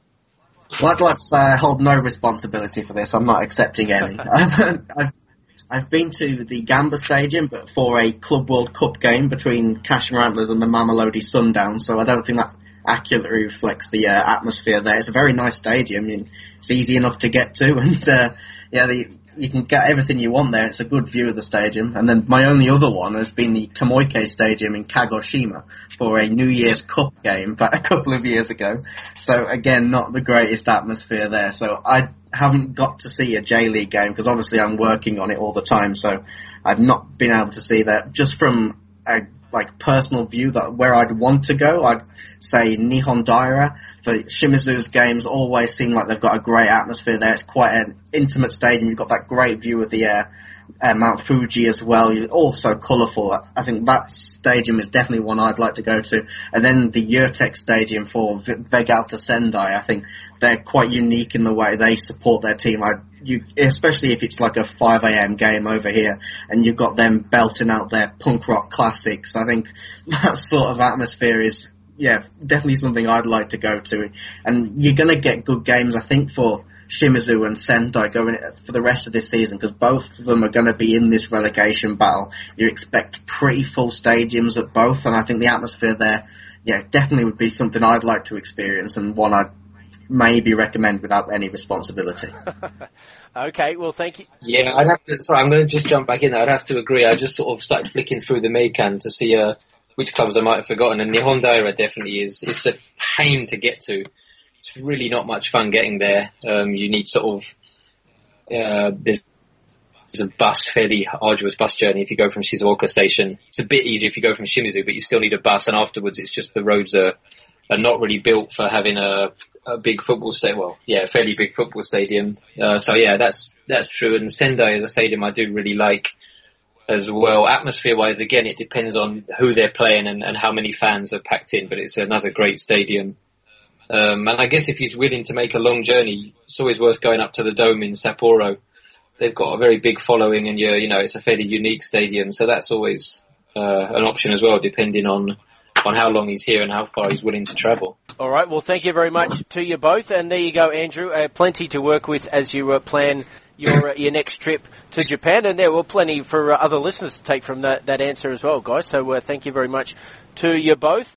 Well, I'd like to say I hold no responsibility for this. I'm not accepting any. I've, I've I've been to the Gamba Stadium, but for a Club World Cup game between Kashima Antlers and the Mamelodi Sundowns, so I don't think that accurately reflects the uh, atmosphere there. It's a very nice stadium. I mean, it's easy enough to get to, and uh, yeah, the, you can get everything you want there. It's a good view of the stadium. And then my only other one has been the Kamoike Stadium in Kagoshima for a New Year's Cup game but a couple of years ago. So again, not the greatest atmosphere there. So I haven't got to see a J-League game because obviously I'm working on it all the time. So I've not been able to see that. Just from a like personal view that where I'd want to go, I'd say Nihon Daira. For Shimizu's games always seem like they've got a great atmosphere there. It's quite an intimate stadium. You've got that great view of the uh, uh, Mount Fuji as well. You're also colourful. I think that stadium is definitely one I'd like to go to. And then the Yurtek Stadium for v- Vegalta Sendai. I think they're quite unique in the way they support their team. I, you, especially if it's like a five a.m. game over here and you've got them belting out their punk rock classics. I think that sort of atmosphere is, yeah, definitely something I'd like to go to. And you're going to get good games, I think, for Shimizu and Sendai going for the rest of this season because both of them are going to be in this relegation battle. You expect pretty full stadiums at both, and I think the atmosphere there, yeah, definitely would be something I'd like to experience and one I'd maybe recommend without any responsibility. Okay, well, thank you. Yeah, I'd have to. Sorry, I'm going to just jump back in there. I'd have to agree. I just sort of started flicking through the Meikan to see uh, which clubs I might have forgotten, and Nihon Daira definitely is. It's a pain to get to. It's really not much fun getting there. Um, you need sort of uh, there's, there's a bus, fairly arduous bus journey if you go from Shizuoka Station. It's a bit easier if you go from Shimizu, but you still need a bus, and afterwards it's just the roads are are not really built for having a, a big football stadium. Well, yeah, a fairly big football stadium. Uh, so yeah, that's that's true. And Sendai as a stadium I do really like as well. Atmosphere-wise, again, it depends on who they're playing and, and how many fans are packed in, but it's another great stadium. Um, and I guess if he's willing to make a long journey, it's always worth going up to the Dome in Sapporo. They've got a very big following, and you're, you know, it's a fairly unique stadium, so that's always uh, an option as well, depending on on how long he's here and how far he's willing to travel. All right, well, thank you very much to you both, and there you go, Andrew. Uh, plenty to work with as you uh, plan your uh, your next trip to Japan, and there were plenty for uh, other listeners to take from that, that answer as well, guys. So uh, thank you very much to you both.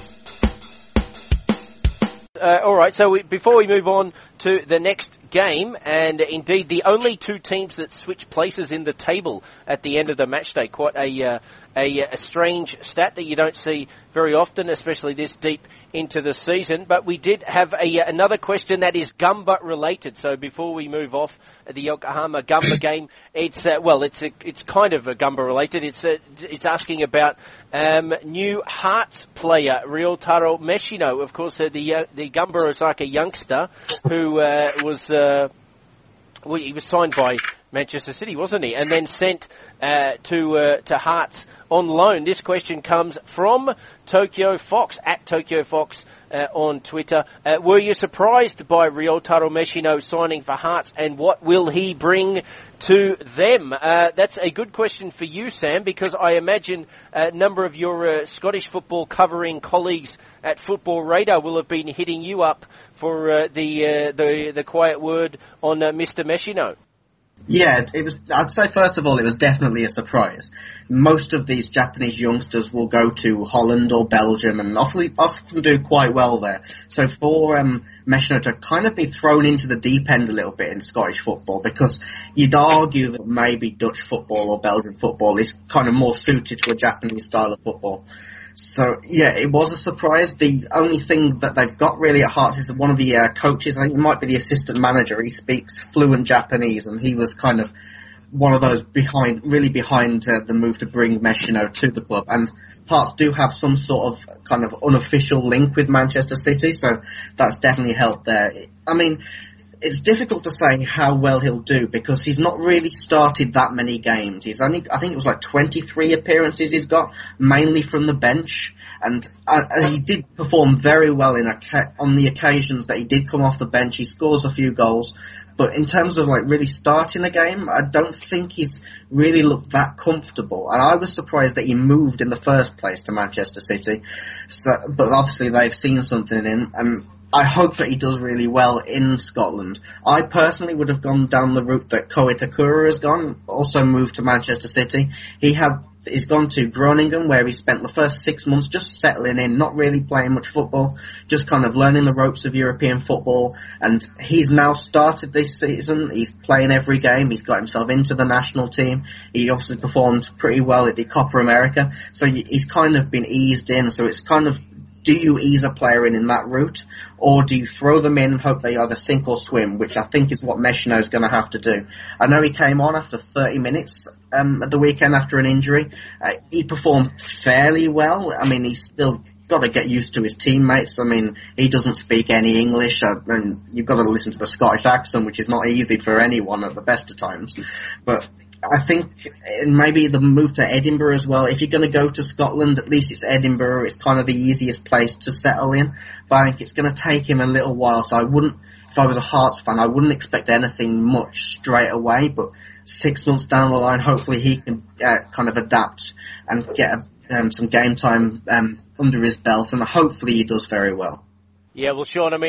Uh, all right, so we, before we move on to the next game, and indeed the only two teams that switch places in the table at the end of the match day, quite a, uh, a, a strange stat that you don't see very often, especially this deep into the season. But we did have a, another question that is Gamba related. So before we move off the Yokohama Gamba game, it's uh, well, it's a, it's kind of a Gamba related. It's uh, it's asking about um, new Hearts player Ryotaro Meshino, of course, uh, the uh, the Gamba Osaka youngster who uh, was. Uh, well, he was signed by Manchester City, wasn't he? And then sent uh, to uh, to Hearts on loan. This question comes from Tokyo Fox, at Tokyo Fox uh, on Twitter. Uh, were you surprised by Ryotaro Meshino signing for Hearts, and what will he bring to them? Uh, that's a good question for you, Sam, because I imagine a number of your uh, Scottish football covering colleagues at Football Radar will have been hitting you up for uh, the, uh, the the quiet word on uh, Mister Meshino. Yeah, it was. I'd say first of all, it was definitely a surprise. Most of these Japanese youngsters will go to Holland or Belgium and often, often do quite well there. So for um, Meshino to kind of be thrown into the deep end a little bit in Scottish football, because you'd argue that maybe Dutch football or Belgian football is kind of more suited to a Japanese style of football. So, yeah, it was a surprise. The only thing that they've got really at Hearts is one of the uh, coaches, I think it might be the assistant manager, he speaks fluent Japanese, and he was kind of one of those behind, really behind uh, the move to bring Meshino to the club. And Hearts do have some sort of kind of unofficial link with Manchester City, so that's definitely helped there. I mean, it's difficult to say how well he'll do because he's not really started that many games. He's only, I think it was like twenty-three appearances he's got, mainly from the bench. And uh, he did perform very well in a, on the occasions that he did come off the bench. He scores a few goals. But in terms of like really starting a game, I don't think he's really looked that comfortable. And I was surprised that he moved in the first place to Manchester City. So, but obviously they've seen something in him, and I hope that he does really well in Scotland. I personally would have gone down the route that Ko Itakura has gone, also moved to Manchester City. He had, he's gone to Groningen, where he spent the first six months just settling in, not really playing much football, just kind of learning the ropes of European football. And he's now started this season. He's playing every game. He's got himself into the national team. He obviously performed pretty well at the Copa America. So he's kind of been eased in. So it's kind of, do you ease a player in in that route, or do you throw them in and hope they either sink or swim, which I think is what Meshino is going to have to do. I know he came on after thirty minutes um, at the weekend after an injury. Uh, he performed fairly well. I mean, he's still got to get used to his teammates. I mean, he doesn't speak any English, uh, and you've got to listen to the Scottish accent, which is not easy for anyone at the best of times. But I think maybe the move to Edinburgh as well. If you're going to go to Scotland, at least it's Edinburgh. It's kind of the easiest place to settle in. But I think it's going to take him a little while. So I wouldn't, if I was a Hearts fan, I wouldn't expect anything much straight away. But six months down the line, hopefully he can uh, kind of adapt and get a, um, some game time um, under his belt. And hopefully he does very well. Yeah, well, Sean, I mean,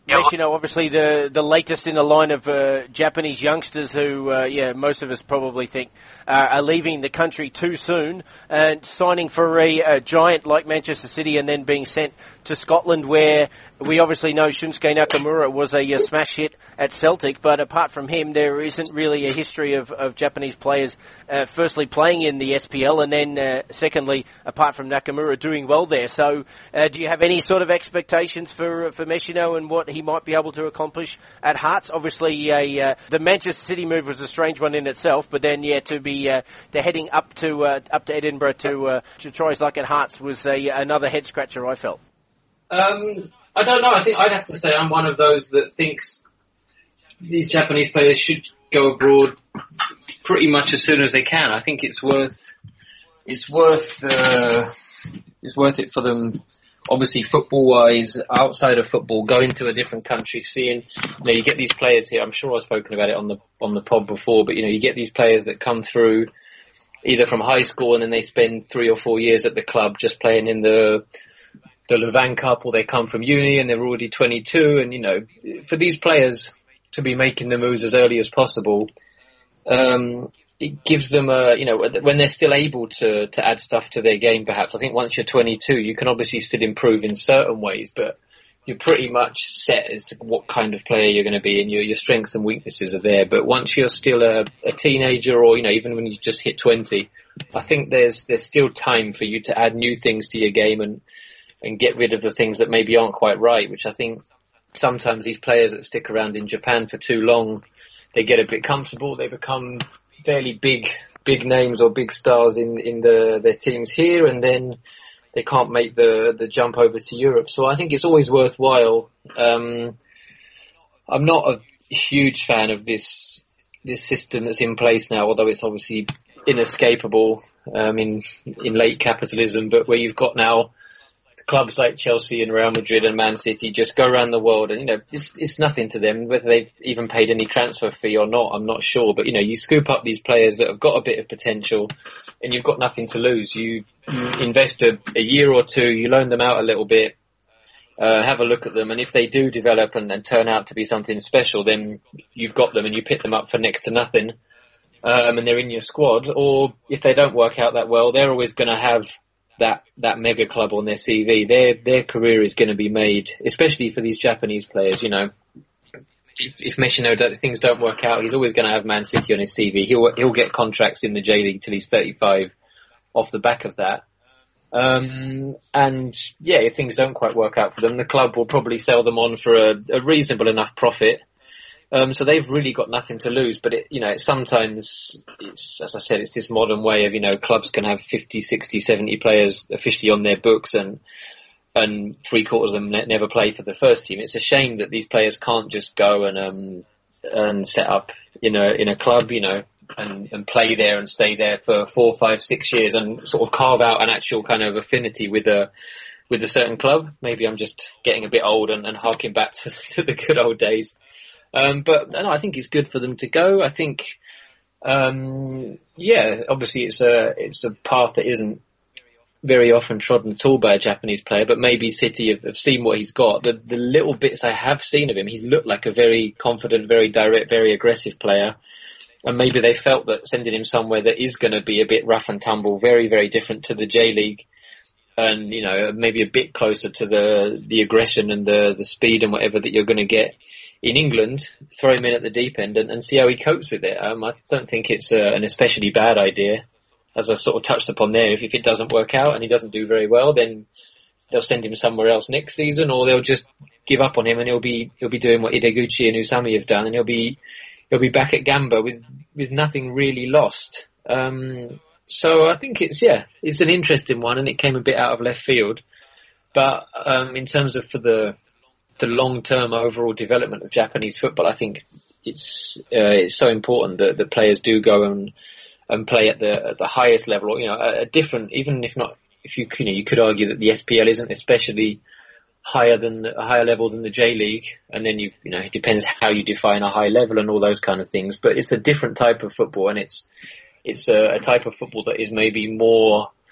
Meshino, obviously the the latest in a line of uh, Japanese youngsters who, uh, yeah, most of us probably think uh, are leaving the country too soon and signing for a, a giant like Manchester City and then being sent to Scotland, where we obviously know Shunsuke Nakamura was a, a smash hit at Celtic, but apart from him, there isn't really a history of, of Japanese players, uh, firstly playing in the S P L and then, uh, secondly, apart from Nakamura, doing well there. So, uh, do you have any sort of expectations for for Meshino and what he might be able to accomplish at Hearts? Obviously, uh, uh, the Manchester City move was a strange one in itself, but then, yeah, to be uh, to heading up to uh, up to Edinburgh to uh, to try his luck at Hearts was a, another head scratcher, I felt. Um, I don't know. I think I'd have to say I'm one of those that thinks these Japanese players should go abroad pretty much as soon as they can. I think it's worth it's worth uh, it's worth it for them. Obviously, football-wise, outside of football, going to a different country, seeing, you know, you get these players here. I'm sure I've spoken about it on the on the pod before, but you know, you get these players that come through either from high school and then they spend three or four years at the club just playing in the the Louvain Cup, or they come from uni and they're already twenty-two. And you know, for these players to be making the moves as early as possible, um, it gives them a, you know, when they're still able to, to add stuff to their game, perhaps. I think once you're twenty-two, you can obviously still improve in certain ways, but you're pretty much set as to what kind of player you're going to be, and your, your strengths and weaknesses are there. But once you're still a, a teenager, or, you know, even when you just hit twenty, I think there's, there's still time for you to add new things to your game and, and get rid of the things that maybe aren't quite right, which I think sometimes these players that stick around in Japan for too long, they get a bit comfortable, they become fairly big, big names or big stars in, in the, their teams here, and then they can't make the, the jump over to Europe. So I think it's always worthwhile. Um, I'm not a huge fan of this, this system that's in place now, although it's obviously inescapable, um, in, in late capitalism, but where you've got now clubs like Chelsea and Real Madrid and Man City just go around the world, and, you know, it's, it's nothing to them, whether they've even paid any transfer fee or not, I'm not sure. But, you know, you scoop up these players that have got a bit of potential and you've got nothing to lose. You, you invest a, a year or two, you loan them out a little bit, uh, have a look at them, and if they do develop and, and turn out to be something special, then you've got them and you pick them up for next to nothing, um, and they're in your squad. Or if they don't work out that well, they're always going to have that that mega club on their C V. Their their career is going to be made, especially for these Japanese players. You know, if, if Meshino do, things don't work out, he's always going to have Man City on his C V. He'll he'll get contracts in the J League till he's thirty-five off the back of that. Um, and yeah, if things don't quite work out for them, the club will probably sell them on for a, a reasonable enough profit. Um, so they've really got nothing to lose, but it, you know, it's sometimes it's, as I said, it's this modern way of, you know, clubs can have fifty, sixty, seventy players officially on their books, and, and three quarters of them ne- never play for the first team. It's a shame that these players can't just go and, um, and set up in a, in a club, you know, and, and play there and stay there for four, five, six years and sort of carve out an actual kind of affinity with a, with a certain club. Maybe I'm just getting a bit old and, and harking back to, to the good old days. Um, but no, I think it's good for them to go. I think, um, yeah, obviously it's a, it's a path that isn't very often trodden at all by a Japanese player, but maybe City have, have seen what he's got. The, the little bits I have seen of him, he's looked like a very confident, very direct, very aggressive player. And maybe they felt that sending him somewhere that is going to be a bit rough and tumble, very, very different to the J League, and, you know, maybe a bit closer to the, the aggression and the, the speed and whatever that you're going to get in England, throw him in at the deep end and, and see how he copes with it. Um, I don't think it's a, an especially bad idea, as I sort of touched upon there. If, if it doesn't work out and he doesn't do very well, then they'll send him somewhere else next season, or they'll just give up on him and he'll be he'll be doing what Ideguchi and Usami have done, and he'll be he'll be back at Gamba with with nothing really lost. Um, so I think it's yeah, it's an interesting one, and it came a bit out of left field. But um, in terms of for the the long-term overall development of Japanese football, I think it's uh, it's so important that the players do go and and play at the at the highest level, or, you know, a, a different, even if not, if you you know, you could argue that the S P L isn't especially higher than a higher level than the J League, and then you you know it depends how you define a high level and all those kind of things. But it's a different type of football, and it's it's a, a type of football that is maybe more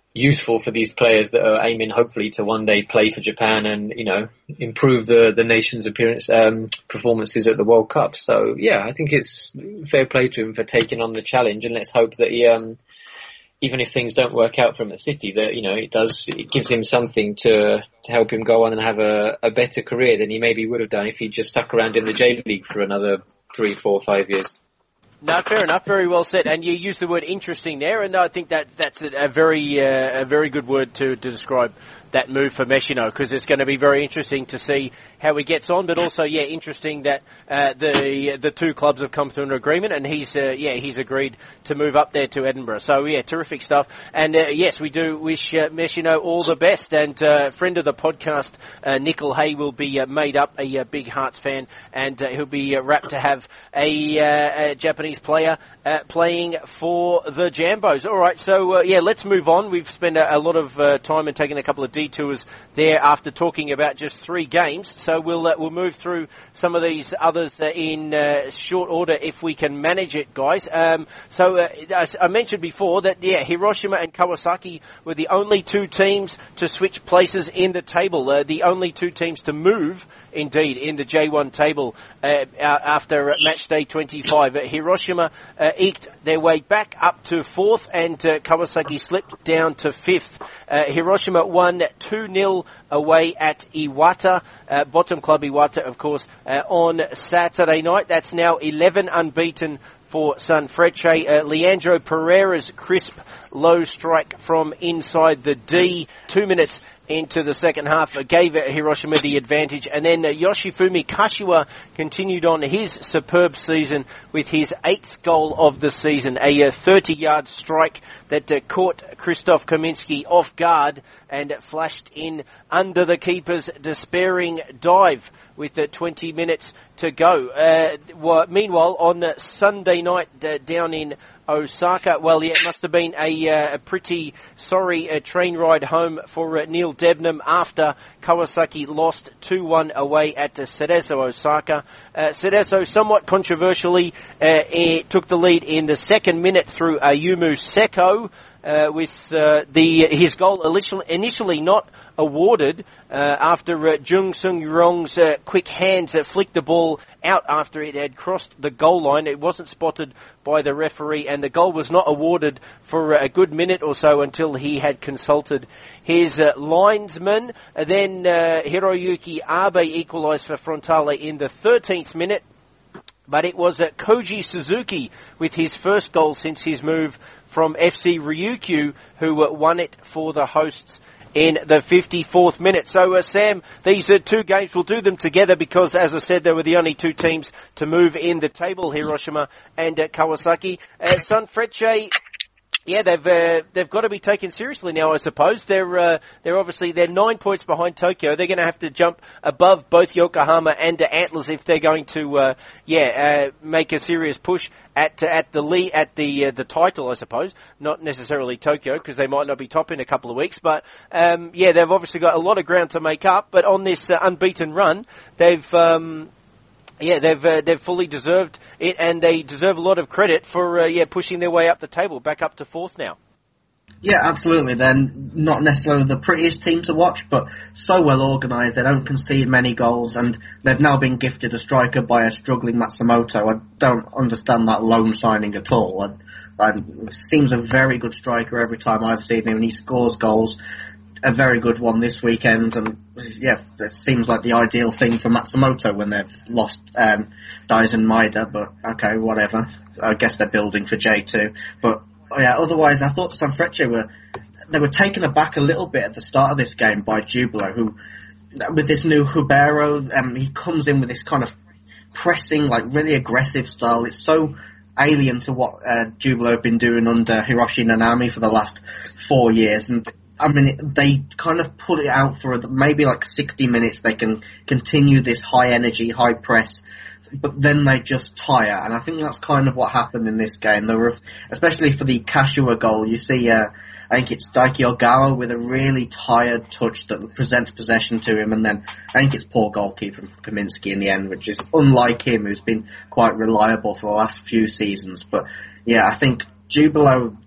useful for these players that are aiming hopefully to one day play for Japan and, you know, improve the, the nation's appearance, um, performances at the World Cup. So yeah, I think it's fair play to him for taking on the challenge, and let's hope that he, um, even if things don't work out for him at City, that, you know, it does, it gives him something to, to help him go on and have a, a better career than he maybe would have done if he just stuck around in the J League for another three, four, five years. No, fair enough. Very well said. And you used the word interesting there, and I think that that's a, a very uh, a very good word to, to describe that move for Meshino, because it's going to be very interesting to see how he gets on, but also, yeah, interesting that uh, the the two clubs have come to an agreement, and he's uh, yeah he's agreed to move up there to Edinburgh. So yeah, terrific stuff. And uh, yes, we do wish uh, Meshino all the best. And uh, friend of the podcast, uh, Nickel Hay, will be uh, made up a, a big Hearts fan, and uh, he'll be uh, rapt to have a, uh, a Japanese player uh, playing for the Jambos. All right, so uh, yeah, let's move on. We've spent a, a lot of uh, time and taken a couple of detours there after talking about just three games. So we'll uh, we'll move through some of these others uh, in uh, short order if we can manage it, guys. Um, so uh, as I mentioned before that yeah, Hiroshima and Kawasaki were the only two teams to switch places in the table. Uh, the only two teams to move, indeed, in the J one table uh, after match day twenty-five. Uh, Hiroshima uh, eked their way back up to fourth, and uh, Kawasaki slipped down to fifth. Uh, Hiroshima won two nil away at Iwata, uh, bottom club Iwata, of course, uh, on Saturday night. That's now eleven unbeaten for Sanfrecce. Uh, Leandro Pereira's crisp low strike from inside the D, two minutes into the second half, uh, gave uh, Hiroshima the advantage, and then uh, Yoshifumi Kashiwa continued on his superb season with his eighth goal of the season, a uh, thirty-yard strike that uh, caught Krzysztof Kaminski off guard and flashed in under the keeper's despairing dive with uh, twenty minutes to go. Uh, well, meanwhile, on uh, Sunday night uh, down in Osaka, well, yeah, it must have been a, uh, a pretty sorry uh, train ride home for uh, Neil Debnam after Kawasaki lost two one away at uh, Cerezo Osaka. Uh, Cerezo, somewhat controversially, uh, took the lead in the second minute through Ayumu Seko, uh, with uh, the his goal initially, initially not awarded uh, after uh, Jung Sung-rong's uh, quick hands uh, flicked the ball out after it had crossed the goal line. It wasn't spotted by the referee, and the goal was not awarded for a good minute or so until he had consulted his uh, linesman. Then uh, Hiroyuki Abe equalised for Frontale in the thirteenth minute. But it was uh, Koji Suzuki with his first goal since his move from F C Ryukyu who uh, won it for the hosts in the fifty-fourth minute. So, uh, Sam, these uh, two games, we'll do them together because, as I said, they were the only two teams to move in the table, Hiroshima and uh, Kawasaki. Uh, Sanfrecce, yeah, they've uh, they've got to be taken seriously now, I suppose. They're uh, they're obviously they're nine points behind Tokyo. They're going to have to jump above both Yokohama and uh, Antlers if they're going to uh, yeah uh, make a serious push at uh, at the lead, at the uh, the title, I suppose. Not necessarily Tokyo because they might not be top in a couple of weeks, but um, yeah, they've obviously got a lot of ground to make up. But on this uh, unbeaten run, they've um, Yeah, they've uh, they've fully deserved it, and they deserve a lot of credit for uh, yeah pushing their way up the table, back up to fourth now. Yeah, absolutely. They're not necessarily the prettiest team to watch, but so well organised. They don't concede many goals, and they've now been gifted a striker by a struggling Matsumoto. I don't understand that loan signing at all. I, I, seems a very good striker every time I've seen him, and he scores goals. A very good one this weekend, and yeah, it seems like the ideal thing for Matsumoto when they've lost um, Daisen Maeda, but okay, whatever. I guess they're building for J two. But yeah, otherwise, I thought Sanfrecce were they were taken aback a little bit at the start of this game by Jubilo, who, with this new Hubero, um, he comes in with this kind of pressing, like really aggressive style. It's so alien to what uh, Jubilo have been doing under Hiroshi Nanami for the last four years, and I mean, they kind of put it out for maybe like sixty minutes. They can continue this high energy, high press, but then they just tire. And I think that's kind of what happened in this game. There were, especially for the Kashiwa goal, you see, uh, I think it's Daiki Ogawa with a really tired touch that presents possession to him. And then I think it's poor goalkeeping from Kaminski in the end, which is unlike him, who's been quite reliable for the last few seasons. But yeah, I think Jubilo,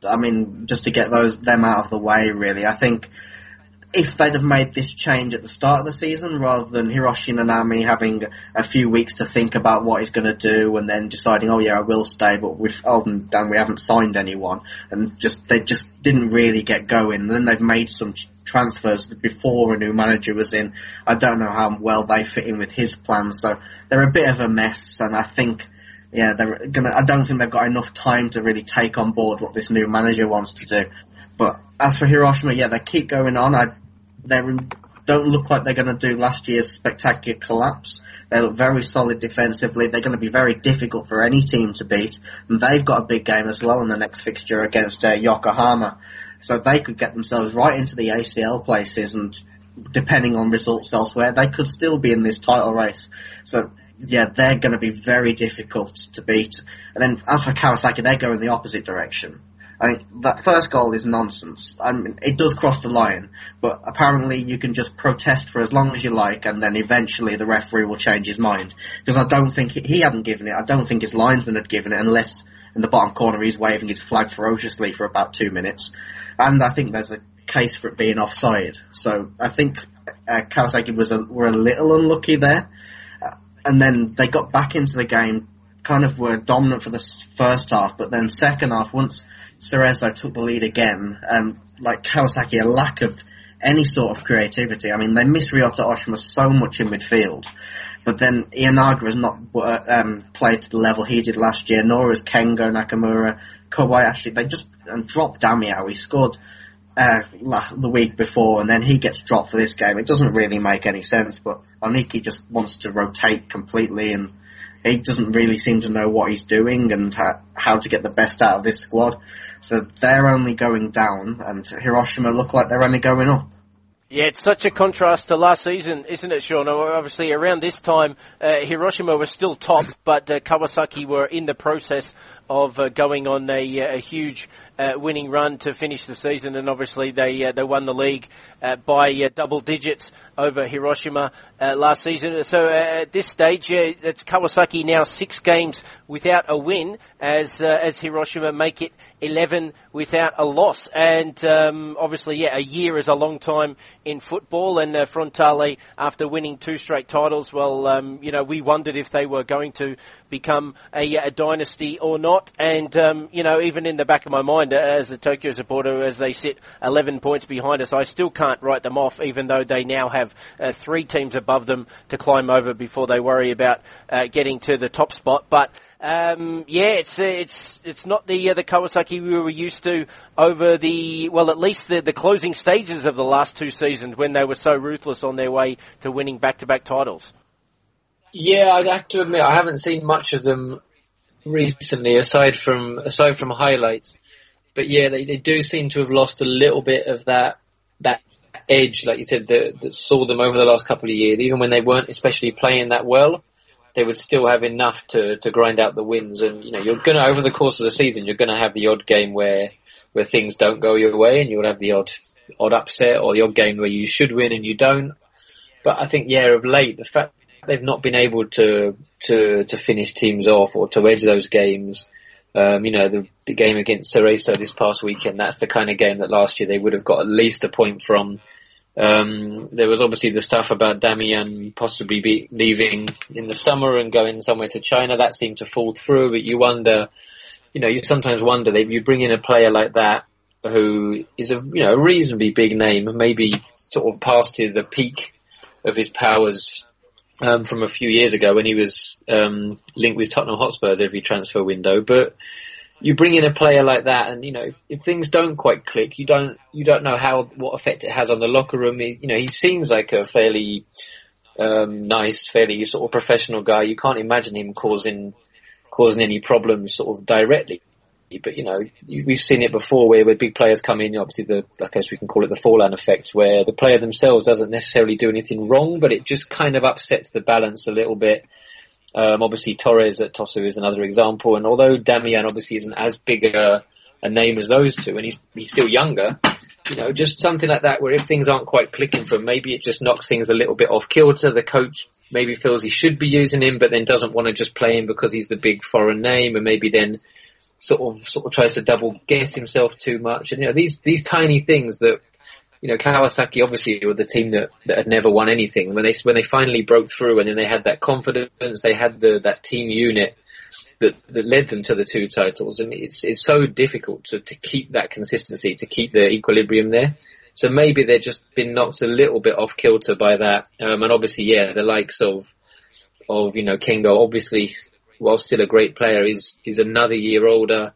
I mean, just to get those them out of the way, really. I think if they'd have made this change at the start of the season, rather than Hiroshi Nanami having a few weeks to think about what he's going to do and then deciding, oh yeah, I will stay, but we've, oh damn, we haven't signed anyone, and just they just didn't really get going. And then they've made some transfers before a new manager was in. I don't know how well they fit in with his plans, so they're a bit of a mess, and I think, yeah, they're gonna, I don't think they've got enough time to really take on board what this new manager wants to do. But as for Hiroshima, yeah, they keep going on. I, they don't look like they're going to do last year's spectacular collapse. They look very solid defensively. They're going to be very difficult for any team to beat. And they've got a big game as well in the next fixture against uh, Yokohama. So they could get themselves right into the A C L places, and depending on results elsewhere, they could still be in this title race. So, yeah, they're going to be very difficult to beat. And then as for Kawasaki, they go in the opposite direction. I think that first goal is nonsense. I mean, it does cross the line, but apparently you can just protest for as long as you like, and then eventually the referee will change his mind. Because I don't think he, he hadn't given it. I don't think his linesman had given it, unless in the bottom corner he's waving his flag ferociously for about two minutes. And I think there's a case for it being offside. So I think uh, Kawasaki was a, were a little unlucky there. Uh, and then they got back into the game, kind of were dominant for the first half, but then second half, once Cerezo took the lead again, um, like Kawasaki, a lack of any sort of creativity. I mean, they miss Ryota Oshima so much in midfield, but then Ienaga has not uh, um, played to the level he did last year, nor has Kengo, Nakamura, Kobayashi. They just um, dropped Damiao. He scored uh, the week before, and then he gets dropped for this game. It doesn't really make any sense, but Oniki just wants to rotate completely, and he doesn't really seem to know what he's doing and ha- how to get the best out of this squad. So they're only going down, and Hiroshima look like they're only going up. Yeah, it's such a contrast to last season, isn't it, Sean? Obviously, around this time, uh, Hiroshima was still top, but uh, Kawasaki were in the process of uh, going on a, a huge uh, winning run to finish the season, and obviously they uh, they won the league uh, by uh, double digits over Hiroshima uh, last season. So uh, at this stage, yeah, it's Kawasaki now six games without a win, as uh, as Hiroshima make it eleven without a loss. And um, obviously, yeah, a year is a long time in football, and uh, Frontale, after winning two straight titles, well, um, you know, we wondered if they were going to become a, a dynasty or not. And, um, you know, even in the back of my mind, uh, as a Tokyo supporter, as they sit eleven points behind us, I still can't write them off, even though they now have uh, three teams above them to climb over before they worry about uh, getting to the top spot. But Um, yeah, it's uh, it's it's not the uh, the Kawasaki we were used to over the well, at least the the closing stages of the last two seasons, when they were so ruthless on their way to winning back-to-back titles. Yeah, I'd have to admit I haven't seen much of them recently, aside from aside from highlights. But yeah, they they do seem to have lost a little bit of that that edge, like you said, that, that saw them over the last couple of years, even when they weren't especially playing that well. They would still have enough to, to grind out the wins. And, you know, you're going to, over the course of the season, you're going to have the odd game where, where things don't go your way, and you'll have the odd, odd upset, or the odd game where you should win and you don't. But I think, yeah, of late, the fact that they've not been able to, to, to finish teams off or to edge those games, um, you know, the, the game against Cerezo this past weekend, that's the kind of game that last year they would have got at least a point from. Um, there was obviously the stuff about Damian possibly be leaving in the summer and going somewhere to China. That seemed to fall through, but you wonder, you know, you sometimes wonder that you bring in a player like that who is a, you know, a reasonably big name, maybe sort of past to the peak of his powers, um, from a few years ago when he was, um, linked with Tottenham Hotspurs every transfer window. But you bring in a player like that, and you know, if, if things don't quite click, you don't you don't know how what effect it has on the locker room. He, you know, he seems like a fairly um, nice, fairly sort of professional guy. You can't imagine him causing causing any problems sort of directly. But you know, you, we've seen it before where, where big players come in. Obviously, the I guess we can call it the fallout effect, where the player themselves doesn't necessarily do anything wrong, but it just kind of upsets the balance a little bit. Um, obviously Torres at Tosu is another example, and although Damian obviously isn't as big a, a name as those two, and he's, he's still younger, you know, just something like that where if things aren't quite clicking for him, maybe it just knocks things a little bit off kilter. The coach maybe feels he should be using him, but then doesn't want to just play him because he's the big foreign name, and maybe then sort of sort of tries to double guess himself too much, and you know these these tiny things that. You know, Kawasaki obviously were the team that, that had never won anything. When they when they finally broke through, and then they had that confidence, they had the that team unit that, that led them to the two titles. And it's it's so difficult to, to keep that consistency, to keep the equilibrium there. So maybe they've just been knocked a little bit off kilter by that. Um, and obviously, yeah, the likes of of you know Kengo, obviously, while still a great player, is is another year older.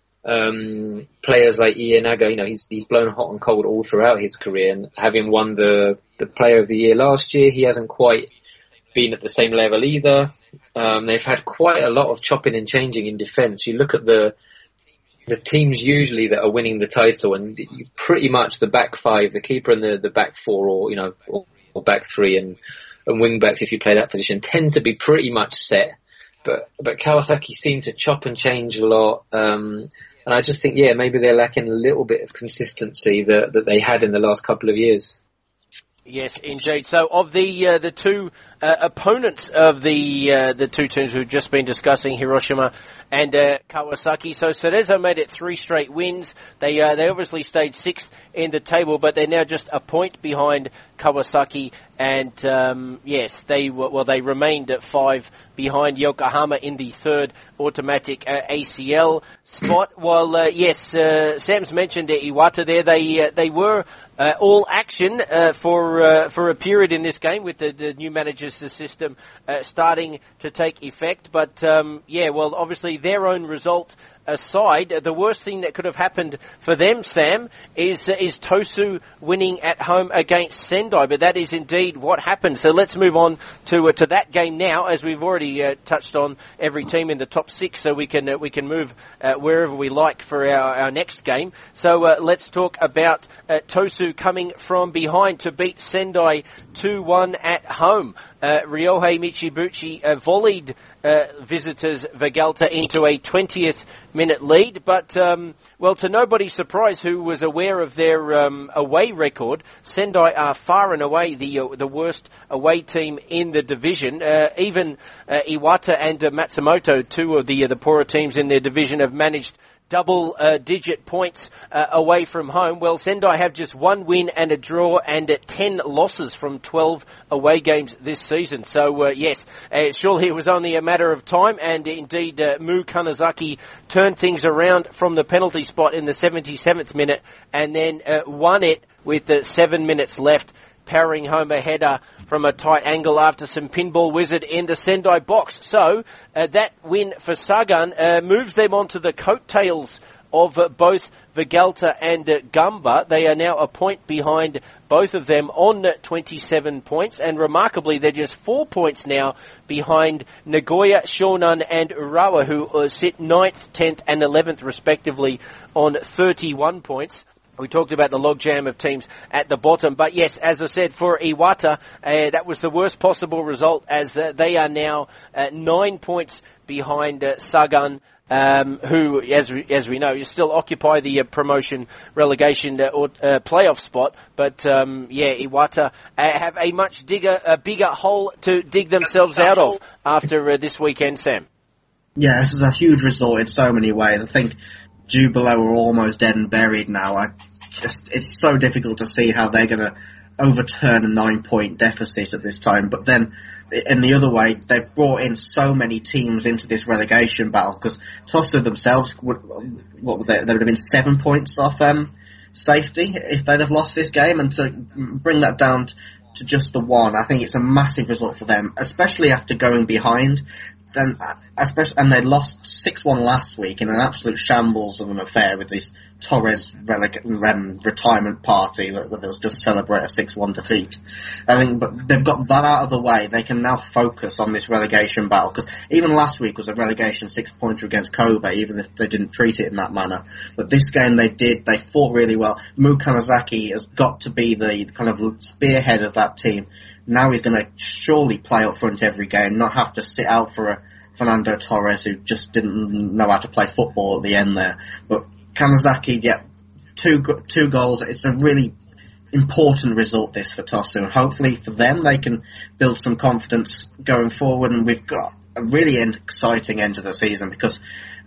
Um, players like Ienaga, you know, he's he's blown hot and cold all throughout his career, and having won the the Player of the Year last year, he hasn't quite been at the same level either. Um, they've had quite a lot of chopping and changing in defence. You look at the the teams usually that are winning the title, and you pretty much the back five, the keeper and the the back four, or you know, or, or back three and and wing backs, if you play that position, tend to be pretty much set. But but Kawasaki seem to chop and change a lot. Um, And I just think, yeah, maybe they're lacking a little bit of consistency that, that they had in the last couple of years. Yes, indeed. So, of the uh, the two uh, opponents of the uh, the two teams we've just been discussing, Hiroshima and uh, Kawasaki. So, Cerezo made it three straight wins. They uh, they obviously stayed sixth in the table, but they're now just a point behind Kawasaki. And um, yes, they were, well they remained at five behind Yokohama in the third automatic uh, A C L spot. While uh, yes, uh, Sam's mentioned uh, Iwata there. They uh, they were uh, all action uh, for uh, for a period in this game with the, the new managers system uh, starting to take effect. But um, yeah, well, obviously their own result aside, the worst thing that could have happened for them, Sam, is uh, is Tosu winning at home against Sendai. But that is indeed what happened. So let's move on to uh, to that game now, as we've already uh, touched on every team in the top six, so we can uh, we can move uh, wherever we like for our, our next game. So uh, let's talk about uh, Tosu coming from behind to beat Sendai two one at home. Uh, Ryohei Michibuchi uh, volleyed uh, visitors Vegalta into a twentieth minute lead, but um, well, to nobody's surprise who was aware of their um, away record, Sendai are far and away the uh, the worst away team in the division. Uh, even uh, Iwata and uh, Matsumoto, two of the uh, the poorer teams in their division, have managed double uh, digit points uh, away from home. Well, Sendai have just one win and a draw and uh, ten losses from twelve away games this season. So, uh, yes, uh, surely it was only a matter of time, and indeed uh, Mu Kanazaki turned things around from the penalty spot in the seventy-seventh minute and then uh, won it with uh, seven minutes left, powering home a header from a tight angle after some pinball wizard in the Sendai box. So uh, that win for Sagan uh, moves them onto the coattails of uh, both Vegalta and uh, Gamba. They are now a point behind both of them on uh, twenty-seven points, and remarkably they're just four points now behind Nagoya, Shonan and Urawa, who uh, sit ninth, tenth and eleventh respectively on thirty-one points. We talked about the logjam of teams at the bottom. But yes, as I said, for Iwata, uh, that was the worst possible result, as uh, they are now uh, nine points behind uh, Sagan, um, who, as we, as we know, you still occupy the uh, promotion relegation uh, or uh, playoff spot. But um, yeah, Iwata uh, have a much digger, a bigger hole to dig themselves out of after uh, this weekend, Sam. Yeah, this is a huge result in so many ways. I think Jubilo are almost dead and buried now. I just, it's so difficult to see how they're going to overturn a nine-point deficit at this time. But then, in the other way, they've brought in so many teams into this relegation battle, because Tosu themselves would, what would they, they would have been seven points off um, safety if they'd have lost this game, and to bring that down to, to just the one, I think it's a massive result for them, especially after going behind. Then, especially, and they lost six one last week in an absolute shambles of an affair with this Torres releg- um, retirement party where they'll just celebrate a six one defeat. I mean, but they've got that out of the way. They can now focus on this relegation battle, because even last week was a relegation six-pointer against Kobe, even if they didn't treat it in that manner. But this game they did. They fought really well. Mu Kanazaki has got to be the kind of spearhead of that team. Now he's going to surely play up front every game, not have to sit out for a Fernando Torres who just didn't know how to play football at the end there. But Kanazaki, yeah, two two goals. It's a really important result, this, for Tosu. And hopefully for them, they can build some confidence going forward. And we've got a really exciting end to the season, because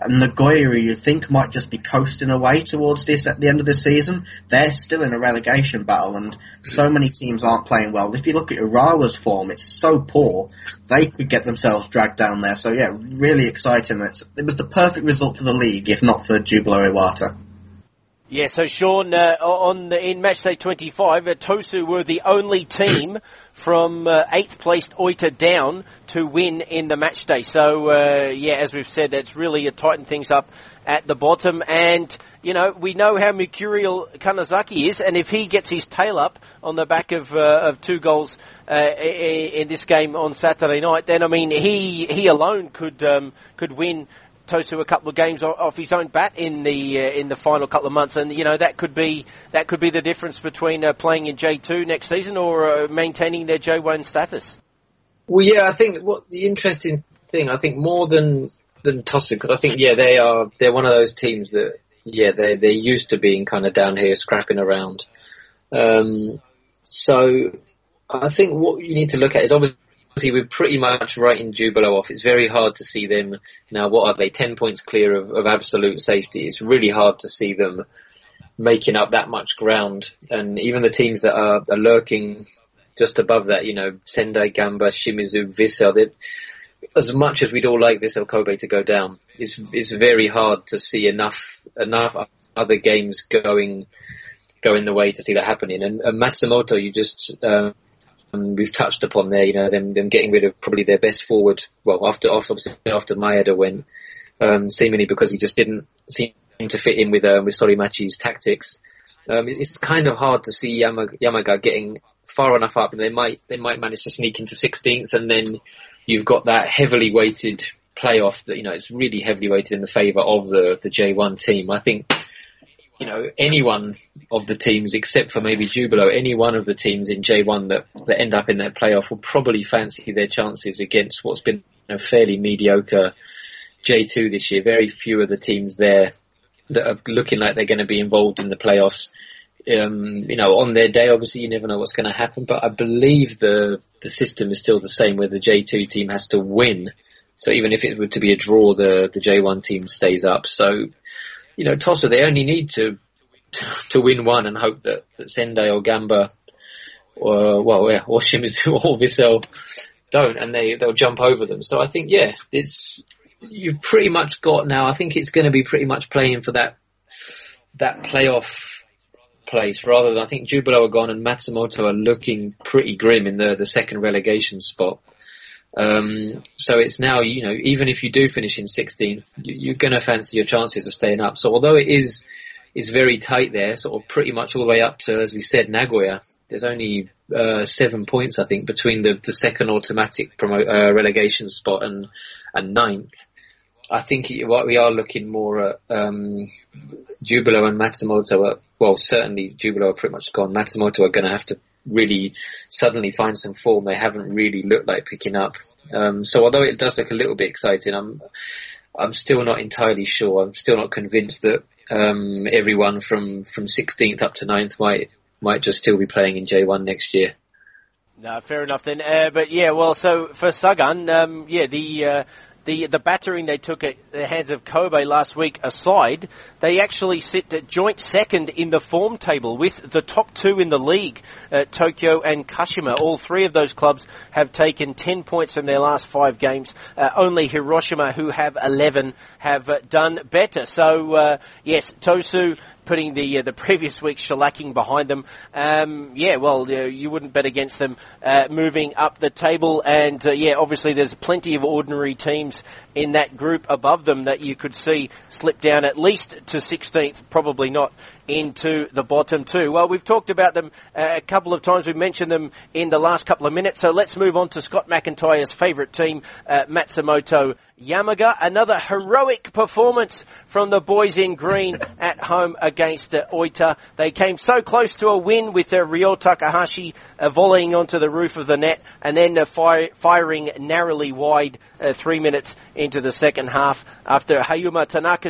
And Nagoya, who you think might just be coasting away towards this at the end of the season, they're still in a relegation battle, and so many teams aren't playing well. If you look at Urawa's form, it's so poor, they could get themselves dragged down there. So yeah, really exciting. It's, it was the perfect result for the league, if not for Jubilo Iwata. Yeah, so Sean, uh, on the, in matchday twenty-five, uh, Tosu were the only team from uh, eighth placed Oita down to win in the matchday. So, uh, yeah, as we've said, it's really uh, tightened things up at the bottom. And, you know, we know how mercurial Kanazaki is, and if he gets his tail up on the back of uh, of two goals uh, in this game on Saturday night, then, I mean, he he alone could um, could win Tosu a couple of games off his own bat in the uh, in the final couple of months, and you know that could be that could be the difference between uh, playing in J two next season or uh, maintaining their J one status. Well, yeah, I think what the interesting thing, I think more than than Tosu, because I think yeah they are they're one of those teams that yeah they they're used to being kind of down here scrapping around. Um, so I think what you need to look at is obviously. Obviously, we're pretty much writing Jubilo off. It's very hard to see them now. What are they? Ten points clear of, of absolute safety. It's really hard to see them making up that much ground. And even the teams that are, are lurking just above that, you know, Sendai, Gamba, Shimizu, Vissel. As much as we'd all like Vissel Kobe to go down, it's it's very hard to see enough enough other games going going the way to see that happening. And, and Matsumoto, you just. Um, And we've touched upon there, you know, them, them getting rid of probably their best forward. Well, after, obviously after Maeda went, um, seemingly because he just didn't seem to fit in with, um, with Sorimachi's tactics. Um, it's, it's kind of hard to see Yamaga, Yamaga getting far enough up, and they might, they might manage to sneak into sixteenth, and then you've got that heavily weighted playoff that, you know, it's really heavily weighted in the favour of the, the J one team. I think, you know, any one of the teams, except for maybe Jubilo, any one of the teams in J one that, that end up in that playoff will probably fancy their chances against what's been a fairly mediocre J two this year. Very few of the teams there that are looking like they're going to be involved in the playoffs. Um, you know, on their day, obviously you never know what's going to happen, but I believe the, the system is still the same where the J two team has to win. So even if it were to be a draw, the, the J one team stays up. So, you know, Tosu, they only need to to win one and hope that, that Sendai or Gamba or, well, yeah, or Shimizu or Vissel don't, and they, they'll jump over them. So I think, yeah, it's, you've pretty much got now, I think it's going to be pretty much playing for that, that playoff place rather than, I think Jubilo are gone and Matsumoto are looking pretty grim in the, the second relegation spot. Um, so it's now, you know, even if you do finish in sixteenth, you, you're going to fancy your chances of staying up. So although it is, is very tight there, sort of pretty much all the way up to, as we said, Nagoya, there's only, uh, seven points, I think, between the, the second automatic promo, uh, relegation spot and, and ninth. I think what we are looking more at, um, Jubilo and Matsumoto are, well, certainly Jubilo are pretty much gone. Matsumoto are going to have to really suddenly find some form they haven't really looked like picking up. Um, so although it does look a little bit exciting, I'm I'm still not entirely sure. I'm still not convinced that um, everyone from, from sixteenth up to ninth might might just still be playing in J one next year. No, fair enough then. Uh, but yeah, well, so for Sagan, um, yeah, the uh, the the battering they took at the hands of Kobe last week aside, they actually sit at joint second in the form table with the top two in the league, uh, Tokyo and Kashima. All three of those clubs have taken ten points from their last five games. Uh, only Hiroshima, who have eleven, have uh, done better. So, uh, yes, Tosu putting the uh, the previous week's shellacking behind them. Um, yeah, well, uh, you wouldn't bet against them uh, moving up the table. And, uh, yeah, obviously there's plenty of ordinary teams in that group above them that you could see slip down at least to sixteenth, probably not into the bottom two. Well, we've talked about them uh, a couple of times. We've mentioned them in the last couple of minutes. So let's move on to Scott McIntyre's favourite team, uh, Matsumoto Yamaga. Another heroic performance from the boys in green at home against uh, Oita. They came so close to a win with uh, Ryo Takahashi uh, volleying onto the roof of the net and then uh, fire, firing narrowly wide uh, three minutes into the second half after Hayuma Tanaka's shot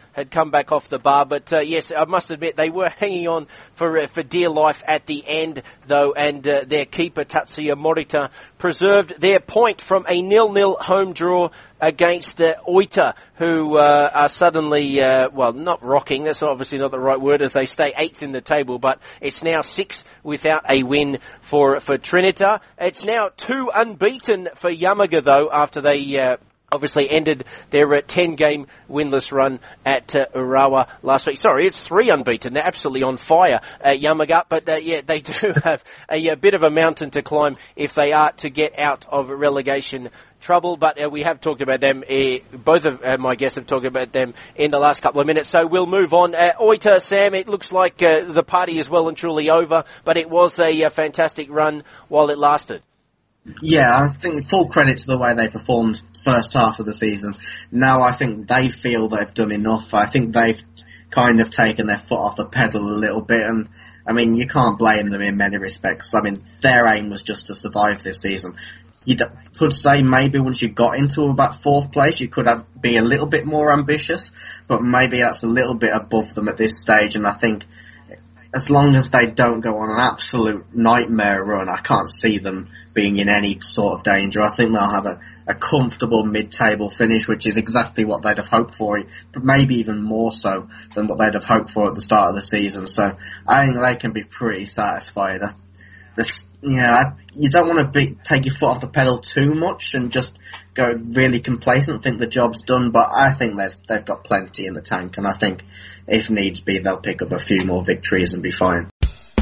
had come back off the bar. But uh, yes, I must admit they were hanging on for uh, for dear life at the end, though, and uh, their keeper Tatsuya Morita preserved their point from a nil-nil home draw against uh, Oita, who uh, are suddenly, uh, well, not rocking, that's obviously not the right word, as they stay eighth in the table, but it's now six without a win for for Trinita. It's now two unbeaten for Yamaga, though, after they uh, obviously ended their uh, ten-game winless run at uh, Urawa last week. Sorry, it's three unbeaten. They're absolutely on fire, uh, Yamaga. But, uh, yeah, they do have a, a bit of a mountain to climb if they are to get out of relegation trouble. But uh, we have talked about them. Uh, both of uh, my guests have talked about them in the last couple of minutes. So we'll move on. Uh, Oita, Sam, it looks like uh, the party is well and truly over, but it was a, a fantastic run while it lasted. Yeah, I think full credit to the way they performed first half of the season. Now I think they feel they've done enough. I think they've kind of taken their foot off the pedal a little bit, and I mean, you can't blame them in many respects. I mean, their aim was just to survive this season. You d- could say maybe once you got into about fourth place, you could have, be a little bit more ambitious, but maybe that's a little bit above them at this stage, and I think as long as they don't go on an absolute nightmare run, I can't see them being in any sort of danger. I think they'll have a, a comfortable mid-table finish, which is exactly what they'd have hoped for, but maybe even more so than what they'd have hoped for at the start of the season. So I think they can be pretty satisfied. I, this, yeah, you don't want to be, take your foot off the pedal too much and just go really complacent, think the job's done, but I think they've, they've got plenty in the tank, and I think if needs be, they'll pick up a few more victories and be fine.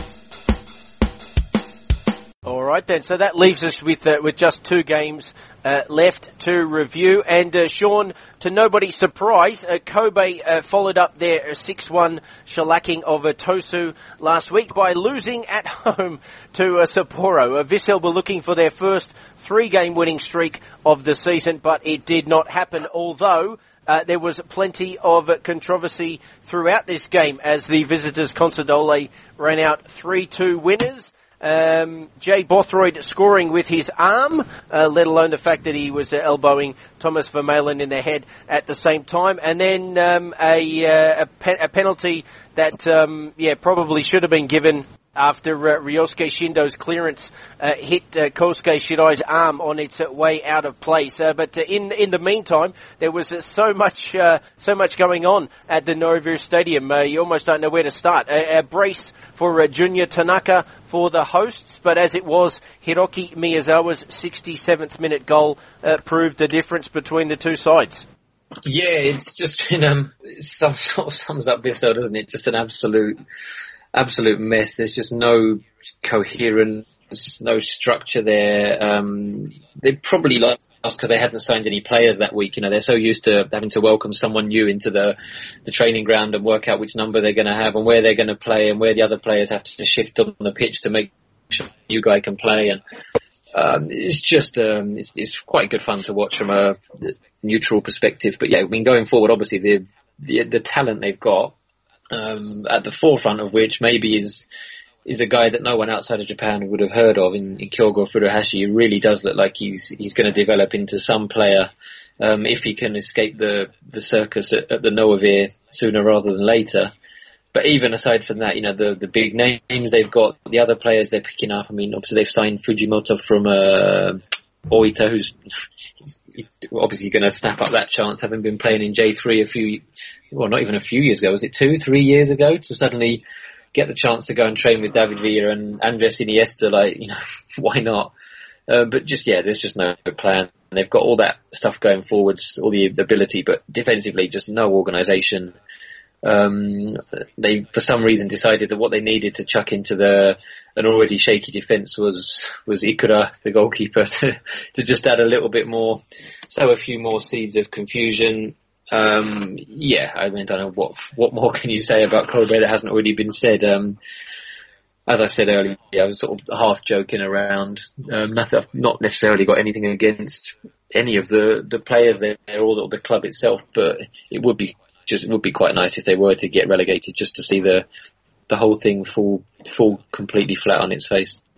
All right then, so that leaves us with uh, with just two games uh, left to review. And uh, Sean, to nobody's surprise, uh, Kobe uh, followed up their six one shellacking of uh, Tosu last week by losing at home to uh, Sapporo. Uh, Vissel were looking for their first three-game winning streak of the season, but it did not happen, although Uh, there was plenty of controversy throughout this game as the visitors Consadole ran out three two winners. Um, Jay Bothroyd scoring with his arm, uh, let alone the fact that he was uh, elbowing Thomas Vermeulen in the head at the same time. And then um, a, uh, a, pe- a penalty that um, yeah probably should have been given after uh, Ryosuke Shindo's clearance uh, hit uh, Kosuke Shirai's arm on its uh, way out of place. Uh, but uh, in in the meantime, there was uh, so much uh, so much going on at the Noivir Stadium. Uh, you almost don't know where to start. A, a brace for uh, Junya Tanaka for the hosts, but as it was, Hiroki Miyazawa's sixty-seventh minute goal uh, proved the difference between the two sides. Yeah, it's just been, um, some sort of sums up Vissel, doesn't it? Just an absolute, absolute mess. There's just no coherence, no structure there. Um, they probably lost because they hadn't signed any players that week. You know, they're so used to having to welcome someone new into the, the training ground and work out which number they're going to have and where they're going to play and where the other players have to shift on the pitch to make sure you guy can play. And, um, it's just, um, it's, it's quite good fun to watch from a neutral perspective. But yeah, I mean, going forward, obviously the, the, the talent they've got, um, at the forefront of which maybe is, is a guy that no one outside of Japan would have heard of in, in Kyogo Furuhashi. He really does look like he's, he's going to develop into some player, um, if he can escape the, the circus at, at the Noivir sooner rather than later. But even aside from that, you know, the, the big names they've got, the other players they're picking up, I mean, obviously they've signed Fujimoto from, uh, Oita, who's obviously going to snap up that chance, having been playing in J three a few, well, not even a few years ago, was it two, three years ago, to suddenly get the chance to go and train with David Villa and Andres Iniesta, like, you know, why not? Uh, but just, yeah, there's just no plan. They've got all that stuff going forwards, all the ability, but defensively, just no organisation. Um, they, for some reason, decided that what they needed to chuck into the an already shaky defence was was Ikura, the goalkeeper, to, to just add a little bit more, sow a few more seeds of confusion. Um, yeah, I mean, I don't know what what more can you say about Kobe that hasn't already been said. Um, as I said earlier, I was sort of half joking around. Um, nothing, I've not necessarily got anything against any of the the players there or the club itself, but it would be just it would be quite nice if they were to get relegated, just to see the the whole thing fall fall completely flat on its face.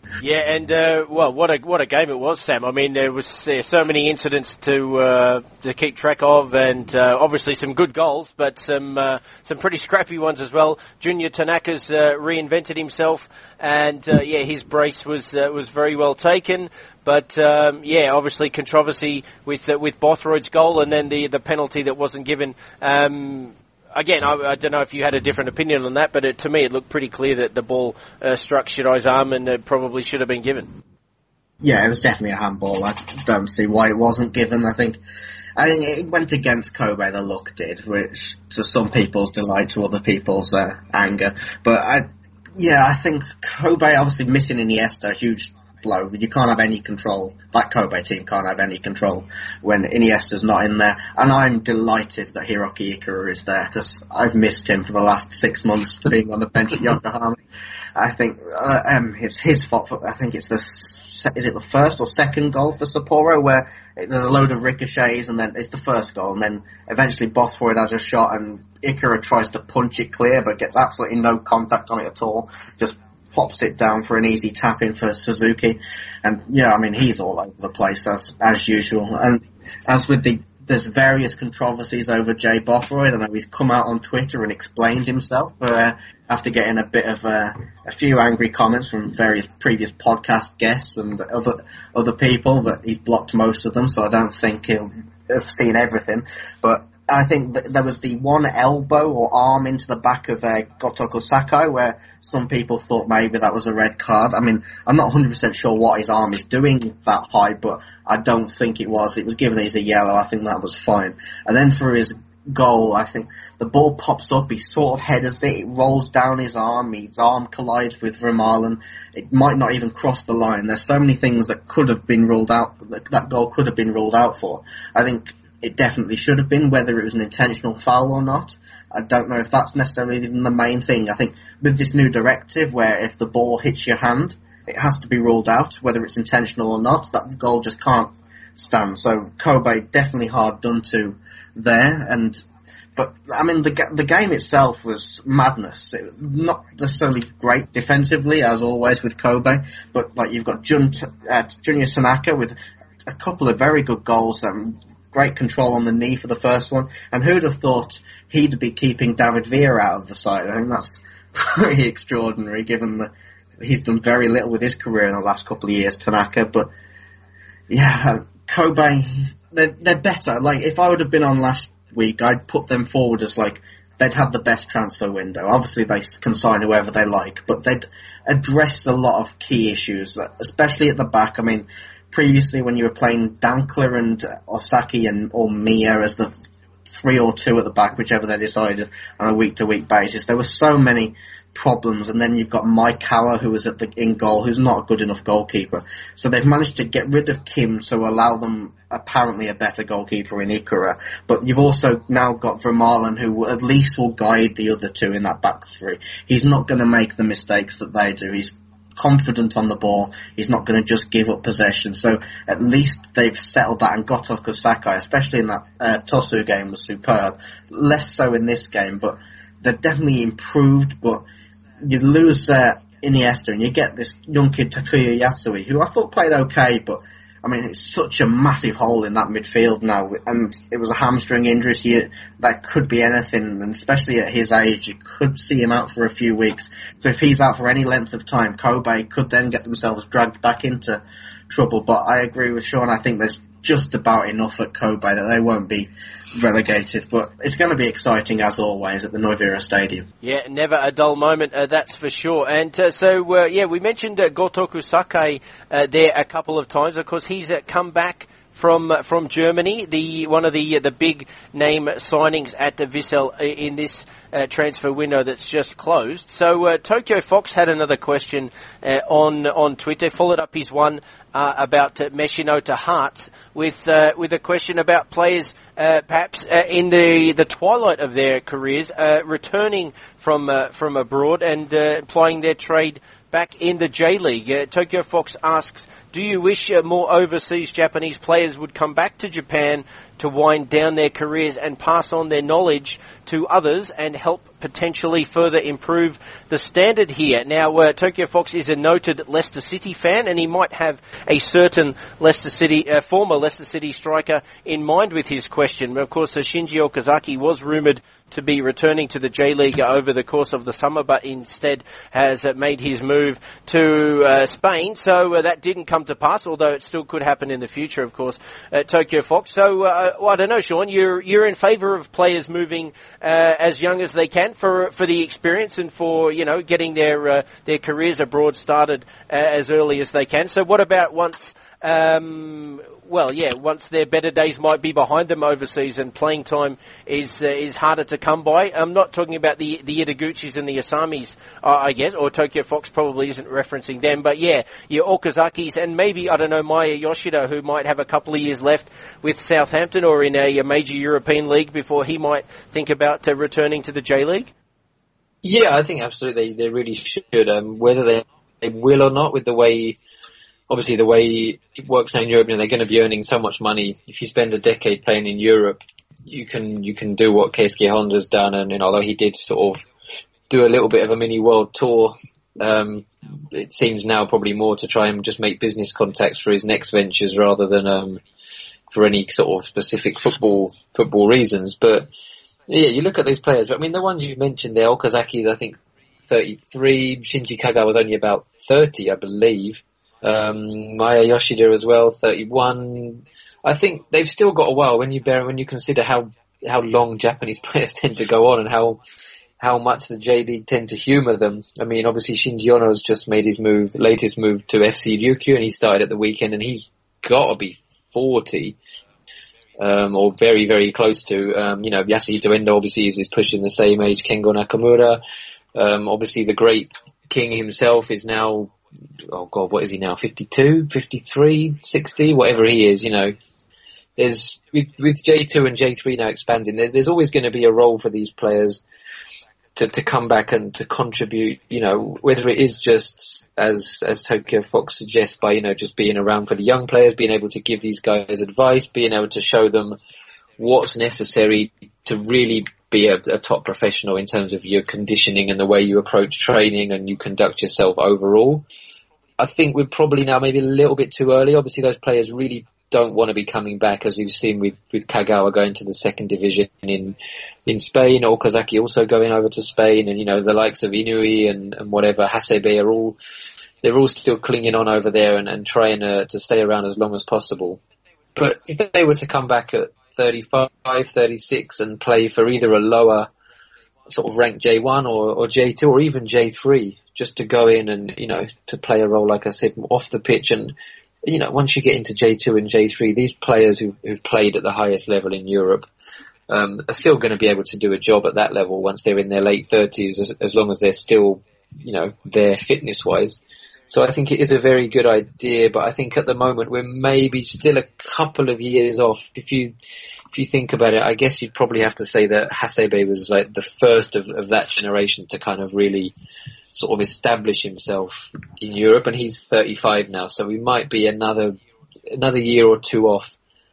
Yeah, and uh, well, what a what a game it was, Sam. I mean, there was there so many incidents to uh, to keep track of, and uh, obviously some good goals, but some uh, some pretty scrappy ones as well. Junior Tanaka's uh, reinvented himself, and uh, yeah, his brace was uh, was very well taken. But um, yeah, obviously controversy with uh, with Bothroyd's goal, and then the the penalty that wasn't given. Um, Again, I, I don't know if you had a different opinion on that, but it, to me it looked pretty clear that the ball uh, struck Shirai's arm and it probably should have been given. Yeah, it was definitely a handball. I don't see why it wasn't given. I think I think it went against Kobe, the look did, which to some people's delight, to other people's uh, anger. But I, yeah, I think Kobe obviously missing Iniesta, a huge blow. You can't have any control. That Kobe team can't have any control when Iniesta's not in there. And I'm delighted that Hiroki Ikura is there, because I've missed him for the last six months being on the bench at Yokohama. I think uh, um, it's his fault. For, I think it's the is it the first or second goal for Sapporo where there's a load of ricochets, and then it's the first goal, and then eventually Bothroyd has a shot and Ikura tries to punch it clear but gets absolutely no contact on it at all. Just pops it down for an easy tap in for Suzuki. And yeah, I mean, he's all over the place as as usual. And as with the, there's various controversies over Jay Bothroyd. I know he's come out on Twitter and explained himself uh, after getting a bit of uh, a few angry comments from various previous podcast guests and other other people, but he's blocked most of them, so I don't think he'll have seen everything. But I think that there was the one elbow or arm into the back of uh, Gotoku Sakai where some people thought maybe that was a red card. I mean, I'm not one hundred percent sure what his arm is doing that high, but I don't think it was. It was given as a yellow. I think that was fine. And then for his goal, I think the ball pops up, he sort of headers it, it rolls down his arm, his arm collides with Vermaelen. It might not even cross the line. There's so many things that could have been ruled out, that, that goal could have been ruled out for. I think it definitely should have been, whether it was an intentional foul or not. I don't know if that's necessarily even the main thing. I think with this new directive where if the ball hits your hand, it has to be ruled out, whether it's intentional or not. That goal just can't stand. So Kobe definitely hard done to there. And but I mean the the game itself was madness. It was not necessarily great defensively as always with Kobe, but like you've got Jun, uh, Junior Tanaka with a couple of very good goals. Um, Great control on the knee for the first one. And who'd have thought he'd be keeping David Villa out of the side? I think that's pretty extraordinary, given that he's done very little with his career in the last couple of years, Tanaka. But, yeah, Kobe, they're, they're better. Like, if I would have been on last week, I'd put them forward as, like, they'd have the best transfer window. Obviously, they can sign whoever they like, but they'd address a lot of key issues, especially at the back. I mean, previously, when you were playing Dankler and Osaki and or Mia as the three or two at the back, whichever they decided on a week-to-week basis, there were so many problems. And then you've got Maikawa, who was at the in goal, who's not a good enough goalkeeper. So they've managed to get rid of Kim to allow them apparently a better goalkeeper in Ikura. But you've also now got Vermaelen, who at least will guide the other two in that back three. He's not going to make the mistakes that they do. He's confident on the ball. He's not going to just give up possession. So at least they've settled that, and Gotoku Sakai, especially in that uh, Tosu game, was superb. Less so in this game, but they've definitely improved. But you lose uh, Iniesta and you get this young kid Takuya Yasui, who I thought played okay, but I mean, it's such a massive hole in that midfield now, and it was a hamstring injury, so you, that could be anything, and especially at his age, you could see him out for a few weeks. So if he's out for any length of time, Kobe could then get themselves dragged back into trouble. But I agree with Sean, I think there's just about enough at Kobe that they won't be relegated, but it's going to be exciting as always at the Noivira Stadium. Yeah, never a dull moment, uh, that's for sure. And uh, so, uh, yeah, we mentioned uh, Gotoku Sakai uh, there a couple of times. Of course, he's uh, come back from uh, from Germany, the one of the uh, the big name signings at the Vissel in this uh, transfer window that's just closed. So uh, Tokyo Fox had another question uh, on on Twitter, followed up his one uh, about uh, Meshinota Hearts with uh, with a question about players uh, perhaps uh, in the the twilight of their careers uh, returning from uh, from abroad and uh, plying their trade back in the J-League. Uh, Tokyo Fox asks, do you wish uh, more overseas Japanese players would come back to Japan to wind down their careers and pass on their knowledge to others and help potentially further improve the standard here. Now, uh, Tokyo Fox is a noted Leicester City fan, and he might have a certain Leicester City, uh, former Leicester City striker in mind with his question. Of course, uh, Shinji Okazaki was rumoured to be returning to the J-League over the course of the summer, but instead has uh, made his move to uh, Spain. So uh, that didn't come to pass, although it still could happen in the future, of course, at Tokyo Fox. So, uh, well, I don't know, Sean, you're you're in favour of players moving uh, as young as they can for for the experience and for, you know, getting their uh, their careers abroad started uh, as early as they can. So what about once... Um, well, yeah, once their better days might be behind them overseas and playing time is uh, is harder to come by? I'm not talking about the the Itaguchis and the Asamis, uh, I guess, or Tokyo Fox probably isn't referencing them, but yeah, your Okazakis and maybe, I don't know, Maya Yoshida, who might have a couple of years left with Southampton or in a, a major European league before he might think about uh, returning to the J-League? Yeah, I think absolutely they really should. Um, whether they, they will or not, with the way... Obviously, the way it works now in Europe, you know, they're going to be earning so much money. If you spend a decade playing in Europe, you can you can do what Keisuke Honda's done. And, and although he did sort of do a little bit of a mini world tour, um, it seems now probably more to try and just make business contacts for his next ventures rather than um, for any sort of specific football football reasons. But yeah, you look at those players. I mean, the ones you've mentioned there, Okazaki's I think thirty-three, Shinji Kagawa was only about thirty, I believe. Um, Maya Yoshida as well, thirty-one. I think they've still got a while when you bear, when you consider how, how long Japanese players tend to go on and how, how much the J-League tend to humour them. I mean, obviously Shinji Ono's just made his move, latest move to F C Ryukyu, and he started at the weekend, and he's gotta be forty. Um, or very, very close to, um, you know, Yasuhito Endo obviously is, is pushing the same age, Kengo Nakamura. Um, obviously the great King himself is now, oh God, what is he now? fifty-two, fifty-three, sixty, whatever he is, you know. There's, with, with J two and J three now expanding, there's, there's always going to be a role for these players to, to come back and to contribute, you know, whether it is just as, as Tokyo Fox suggests by, you know, just being around for the young players, being able to give these guys advice, being able to show them what's necessary to really be a, a top professional in terms of your conditioning and the way you approach training and you conduct yourself overall. I think we're probably now maybe a little bit too early. Obviously those players really don't want to be coming back, as you've seen with, with Kagawa going to the second division in, in Spain, Okazaki also going over to Spain, and, you know, the likes of Inui and, and whatever, Hasebe are all, they're all still clinging on over there and, and trying to, to stay around as long as possible. But if they were to come back at thirty-five, thirty-six and play for either a lower sort of ranked J one or, or J two or even J three, just to go in and, you know, to play a role, like I said, off the pitch. And, you know, once you get into J two and J three, these players who, who've played at the highest level in Europe um, are still going to be able to do a job at that level once they're in their late thirties, as, as long as they're still, you know, there fitness-wise. So I think it is a very good idea, but I think at the moment we're maybe still a couple of years off. If you if you think about it, I guess you'd probably have to say that Hasebe was like the first of, of that generation to kind of really sort of establish himself in Europe, and he's thirty-five now, so we might be another another year or two off.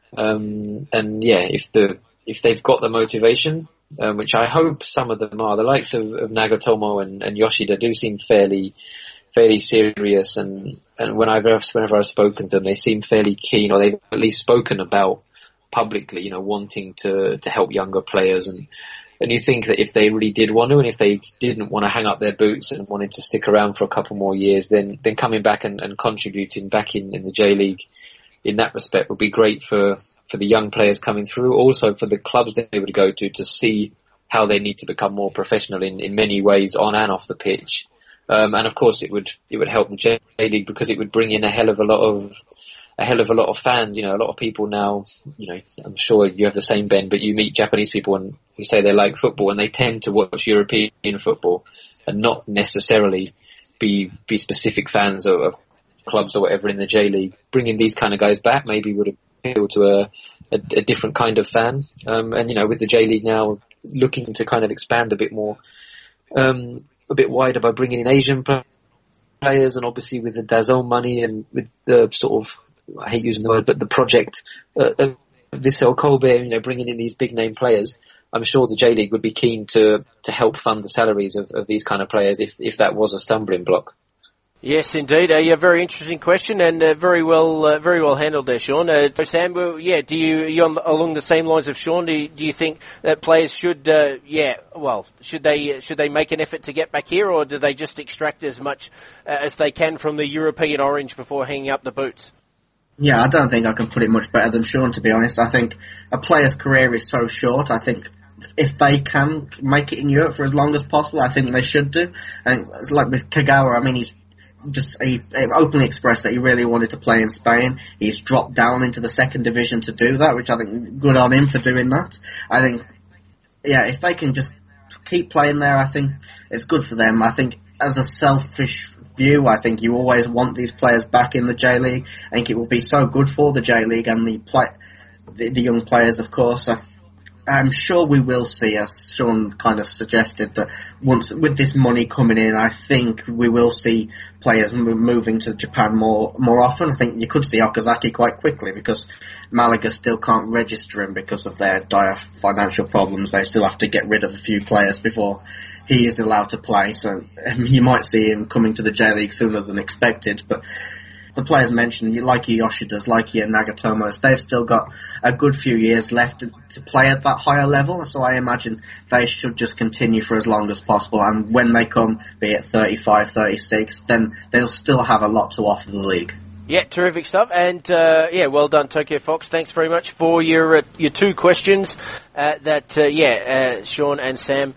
Um, and yeah, if the if they've got the motivation, um, which I hope some of them are, the likes of, of Nagatomo and, and Yoshida do seem fairly. fairly serious, and, and whenever, whenever I've spoken to them, they seem fairly keen, or they've at least spoken about publicly, you know, wanting to, to help younger players. And, and you think that if they really did want to, and if they didn't want to hang up their boots and wanted to stick around for a couple more years, then, then coming back and, and contributing back in, in the J-League in that respect would be great for, for the young players coming through. Also for the clubs that they would go to, to see how they need to become more professional in, in many ways on and off the pitch. Um, and of course it would, it would help the J-League because it would bring in a hell of a lot of, a hell of a lot of fans. You know, a lot of people now, you know, I'm sure you have the same, Ben, but you meet Japanese people and you say they like football and they tend to watch European football and not necessarily be, be specific fans of, of clubs or whatever in the J-League. Bringing these kind of guys back maybe would appeal to a, a, a different kind of fan. Um, and you know, with the J-League now looking to kind of expand a bit more, um, a bit wider by bringing in Asian players, and obviously with the DAZN money and with the sort of, I hate using the word, but the project, uh, Vissel Kobe, you know, bringing in these big name players. I'm sure the J League would be keen to, to help fund the salaries of, of these kind of players if, if that was a stumbling block. Yes, indeed. A, a very interesting question and uh, very well, uh, very well handled there, Sean. Uh, Sam, well, yeah, do you, you on, along the same lines of Sean? Do you, do you think that players should, uh, yeah, well, should they should they make an effort to get back here, or do they just extract as much uh, as they can from the European orange before hanging up the boots? Yeah, I don't think I can put it much better than Sean, to be honest. I think a player's career is so short. I think if they can make it in Europe for as long as possible, I think they should do. And it's like with Kagawa, I mean, he's just he openly expressed that he really wanted to play in Spain. He's dropped down into the second division to do that, which I think good on him for doing that. I think, yeah, if they can just keep playing there, I think it's good for them. I think as a selfish view, I think you always want these players back in the J League. I think it will be so good for the J League and the play, the, the young players, of course. I, I'm sure we will see, as Sean kind of suggested, that once with this money coming in, I think we will see players m- moving to Japan more more often. I think you could see Okazaki quite quickly because Malaga still can't register him because of their dire financial problems. They still have to get rid of a few players before he is allowed to play. So um, you might see him coming to the J League sooner than expected. But the players mentioned, like your Yoshidas, like your Nagatomos, they've still got a good few years left to, to play at that higher level, so I imagine they should just continue for as long as possible, and when they come, be it thirty-five, thirty-six, then they'll still have a lot to offer the league. Yeah, terrific stuff, and uh, yeah, well done, Tokyo Fox. Thanks very much for your uh, your two questions uh, that, uh, yeah, uh, Sean and Sam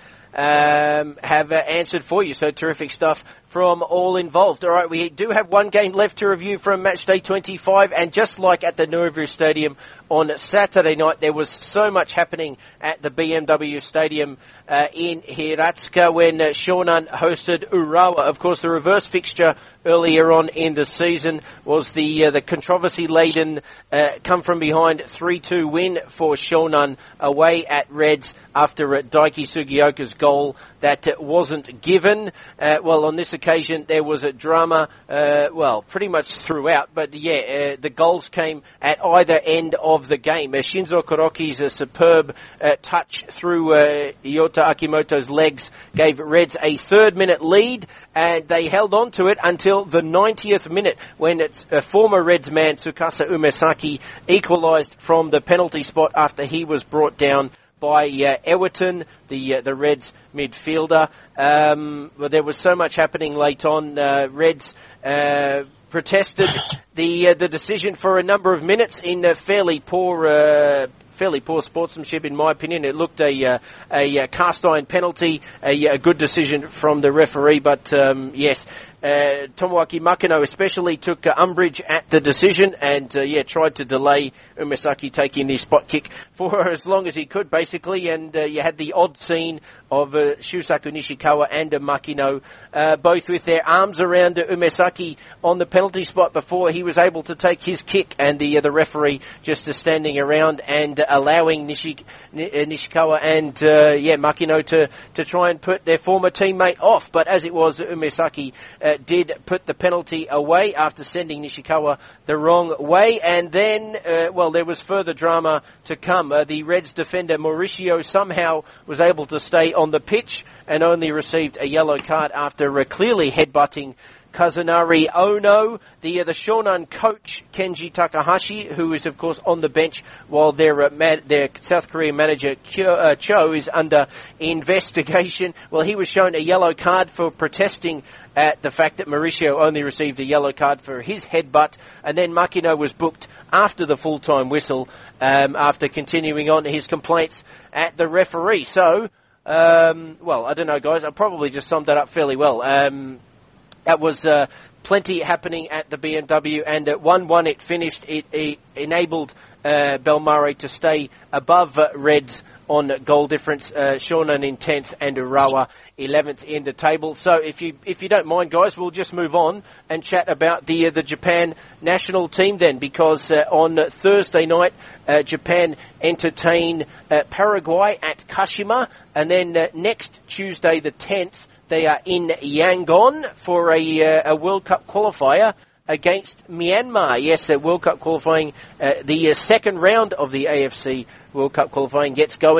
um, have uh, answered for you, so terrific stuff from all involved. All right, we do have one game left to review from match day twenty-five, and just like at the Nauru Stadium on Saturday night, there was so much happening at the B M W Stadium uh, in Hiratsuka when uh, Shonan hosted Urawa. Of course, the reverse fixture earlier on in the season was the uh, the controversy-laden uh, come-from-behind three two win for Shonan away at Reds after uh, Daiki Sugioka's goal that uh, wasn't given. Uh, well, on this occasion, there was a drama, uh, well, pretty much throughout, but yeah, uh, the goals came at either end of the game. Uh, Shinzo Kuroki's uh, superb uh, touch through uh, Yota Akimoto's legs gave Reds a third minute lead, and they held on to it until the ninetieth minute when its uh, former Reds man Tsukasa Umesaki equalised from the penalty spot after he was brought down by uh, Ewerton, the uh, the Reds midfielder. Um, well, there was so much happening late on. Uh, Reds uh, protested the uh, the decision for a number of minutes in a fairly poor uh, fairly poor sportsmanship, in my opinion. It looked a uh, a, a cast iron penalty, a, a good decision from the referee, but um, yes. Uh, Tomoaki Makino especially took uh, umbrage at the decision and, uh, yeah, tried to delay Umesaki taking the spot kick for as long as he could, basically, and uh, you had the odd scene of uh, Shusaku Nishikawa and uh, Makino, uh, both with their arms around uh, Umesaki on the penalty spot before he was able to take his kick, and the uh, the referee just uh, standing around and uh, allowing Nishi- Nishikawa and, uh, yeah, Makino to, to try and put their former teammate off, but as it was, Umesaki uh, did put the penalty away after sending Nishikawa the wrong way, and then, uh, well, there was further drama to come. Uh, the Reds defender Mauricio somehow was able to stay on the pitch and only received a yellow card after uh, clearly headbutting Kazunari Ono. The uh, the Shonan coach Kenji Takahashi, who is of course on the bench while their uh, man, their South Korean manager Kyo, uh, Cho is under investigation. Well, he was shown a yellow card for protesting at the fact that Mauricio only received a yellow card for his headbutt, and then Makino was booked after the full-time whistle um, after continuing on his complaints at the referee. So, um, well, I don't know, guys. I probably just summed that up fairly well. Um, that was uh, plenty happening at the B M W, and at one one it finished. It, it enabled uh, Belmare to stay above uh, Reds on goal difference, uh, Shonan in tenth and Urawa eleventh in the table. So if you if you don't mind, guys, we'll just move on and chat about the uh, the Japan national team then, because uh, on Thursday night uh, Japan entertain uh, Paraguay at Kashima, and then uh, next Tuesday the tenth they are in Yangon for a, uh, a World Cup qualifier against Myanmar. Yes, the World Cup qualifying, uh, the uh, second round of the A F C World Cup qualifying gets going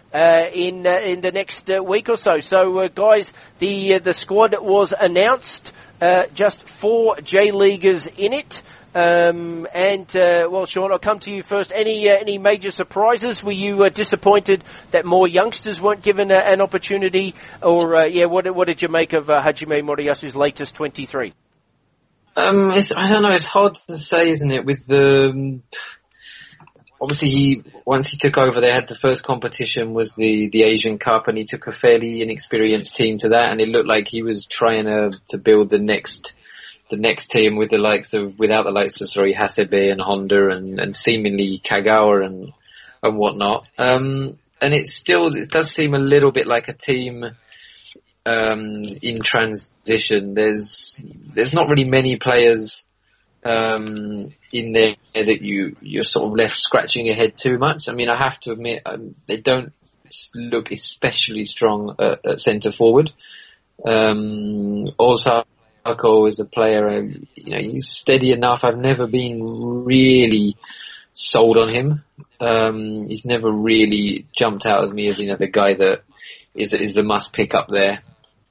uh, in uh, in the next uh, week or so. So, uh, guys, the uh, the squad was announced. Uh, just four J-Leaguers in it. Um, and, uh, well, Sean, I'll come to you first. Any uh, any major surprises? Were you uh, disappointed that more youngsters weren't given uh, an opportunity? Or, uh, yeah, what what did you make of uh, Hajime Moriyasu's latest twenty-three? Um, it's, I don't know, it's hard to say, isn't it, with the... Um, obviously, he, once he took over, they had the first competition was the, the Asian Cup, and he took a fairly inexperienced team to that, and it looked like he was trying to, to build the next... the next team with the likes of, without the likes of, sorry, Hasebe and Honda and, and seemingly Kagawa and, and whatnot. Um, and it still, it does seem a little bit like a team, um, in transition. There's, there's not really many players, um, in there that you, you're sort of left scratching your head too much. I mean, I have to admit, um, they don't look especially strong at, at centre forward. Um, also, Marco is a player, um, you know, he's steady enough. I've never been really sold on him. Um, he's never really jumped out as me as, you know, the guy that is, is the must pick up there.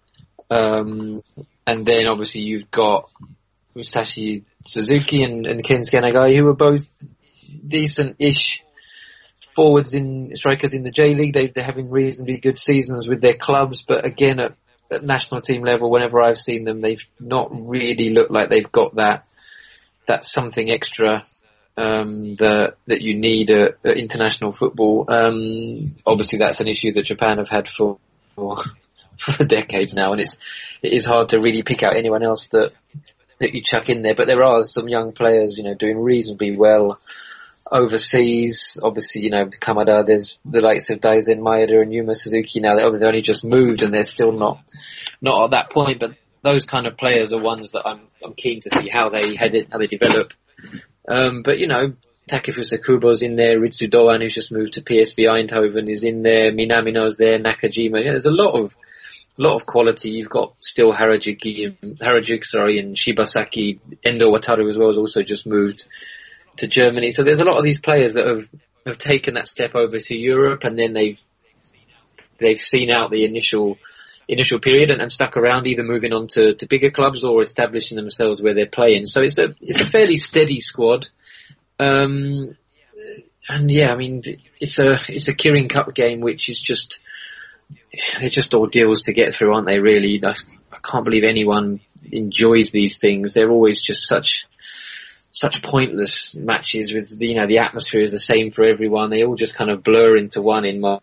Um, and then obviously you've got Musashi Suzuki and, and Kensuke Nagai, who are both decent-ish forwards in, strikers in the J-League. They, they're having reasonably good seasons with their clubs, but again, at At national team level, whenever I've seen them, they've not really looked like they've got that that something extra um, that that you need at, at international football. Um, obviously, that's an issue that Japan have had for, for for decades now, and it's it is hard to really pick out anyone else that that you chuck in there. But there are some young players, you know, doing reasonably well overseas. Obviously, you know, Kamada, there's the likes of Daizen Maeda and Yuma Suzuki now. They've only just moved and they're still not not at that point, but those kind of players are ones that I'm I'm keen to see how they head it, how they develop. Um, but, you know, Takefusa Kubo's in there, Ritsu Doan, who's just moved to P S V Eindhoven, is in there, Minamino's there, Nakajima. Yeah, there's a lot of lot of quality. You've got still Harajuki, Harajuki, sorry, and Shibasaki. Endo Wataru as well has also just moved to Germany. So there's a lot of these players that have, have taken that step over to Europe, and then they've they've seen out the initial initial period and, and stuck around, either moving on to, to bigger clubs or establishing themselves where they're playing. So it's a it's a fairly steady squad. Um, and yeah, I mean, it's a it's a Kirin Cup game, which is just they're just ordeals to get through, aren't they? Really, I, I can't believe anyone enjoys these things. They're always just such. such pointless matches with, you know, the atmosphere is the same for everyone. They all just kind of blur into one in my,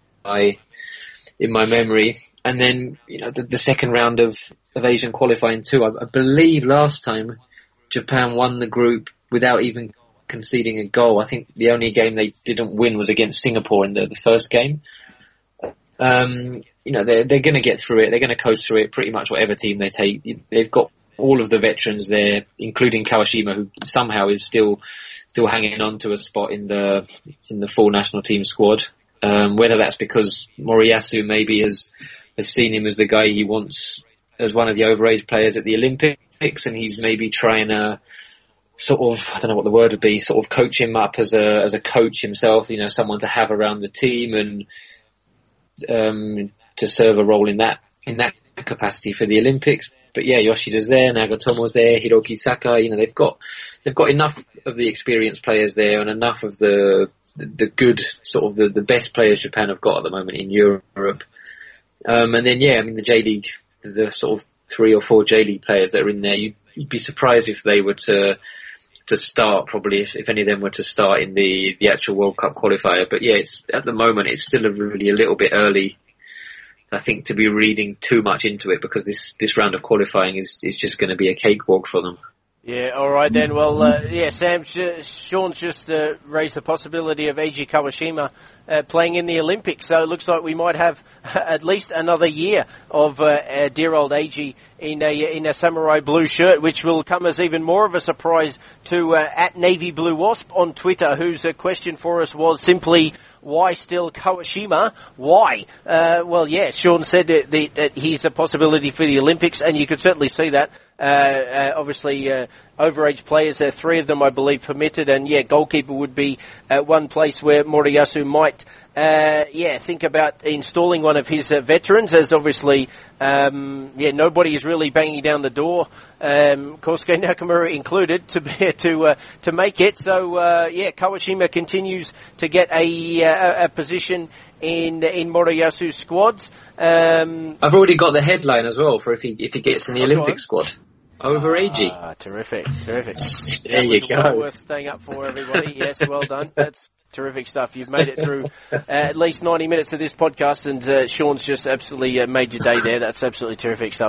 in my memory. And then, you know, the, the second round of, of Asian qualifying too. I, I believe last time Japan won the group without even conceding a goal. I think the only game they didn't win was against Singapore in the, the first game. Um, you know, they're, they're going to get through it. They're going to coast through it pretty much whatever team they take. They've got all of the veterans there, including Kawashima, who somehow is still still hanging on to a spot in the in the full national team squad. Um, whether that's because Moriyasu maybe has has seen him as the guy he wants as one of the overage players at the Olympics, and he's maybe trying to sort of, I don't know what the word would be, sort of coach him up as a as a coach himself. You know, someone to have around the team and um, to serve a role in that in that capacity for the Olympics. But yeah, Yoshida's there, Nagatomo's there, Hiroki Saka. You know, they've got they've got enough of the experienced players there, and enough of the the good sort of the, the best players Japan have got at the moment in Europe. Um, and then yeah, I mean the J League, the sort of three or four J League players that are in there. You'd, you'd be surprised if they were to to start. Probably if, if any of them were to start in the the actual World Cup qualifier. But yeah, it's at the moment it's still a really a little bit early, I think, to be reading too much into it, because this, this round of qualifying is, is just going to be a cakewalk for them. Yeah, all right then. Well, uh, yeah, Sam, Sh- Sean's just uh, raised the possibility of Eiji Kawashima uh, playing in the Olympics. So it looks like we might have at least another year of uh, uh, dear old Eiji in a in a samurai blue shirt, which will come as even more of a surprise to uh, at Navy Blue Wasp on Twitter, whose uh, question for us was simply, why still Kawashima? Why? Uh, well, yeah, Sean said that, the, that he's a possibility for the Olympics, and you could certainly see that. Uh, uh, obviously, uh, overage players, there are three of them, I believe, permitted, and yeah, goalkeeper would be uh, one place where Moriyasu might, uh, yeah, think about installing one of his uh, veterans, as obviously, um, yeah, nobody is really banging down the door, um, Kosuke Nakamura included, to be, to uh, to make it. So uh, yeah, Kawashima continues to get a a, a position in in Moriyasu's squads. Um, I've already got the headline as well for if he if he gets in the Olympic squad. Over Agee. Ah, terrific, terrific. There you go. Well worth staying up for, everybody. Yes, well done. That's terrific stuff. You've made it through uh, at least ninety minutes of this podcast, and uh, Sean's just absolutely uh, made your day there. That's absolutely terrific stuff.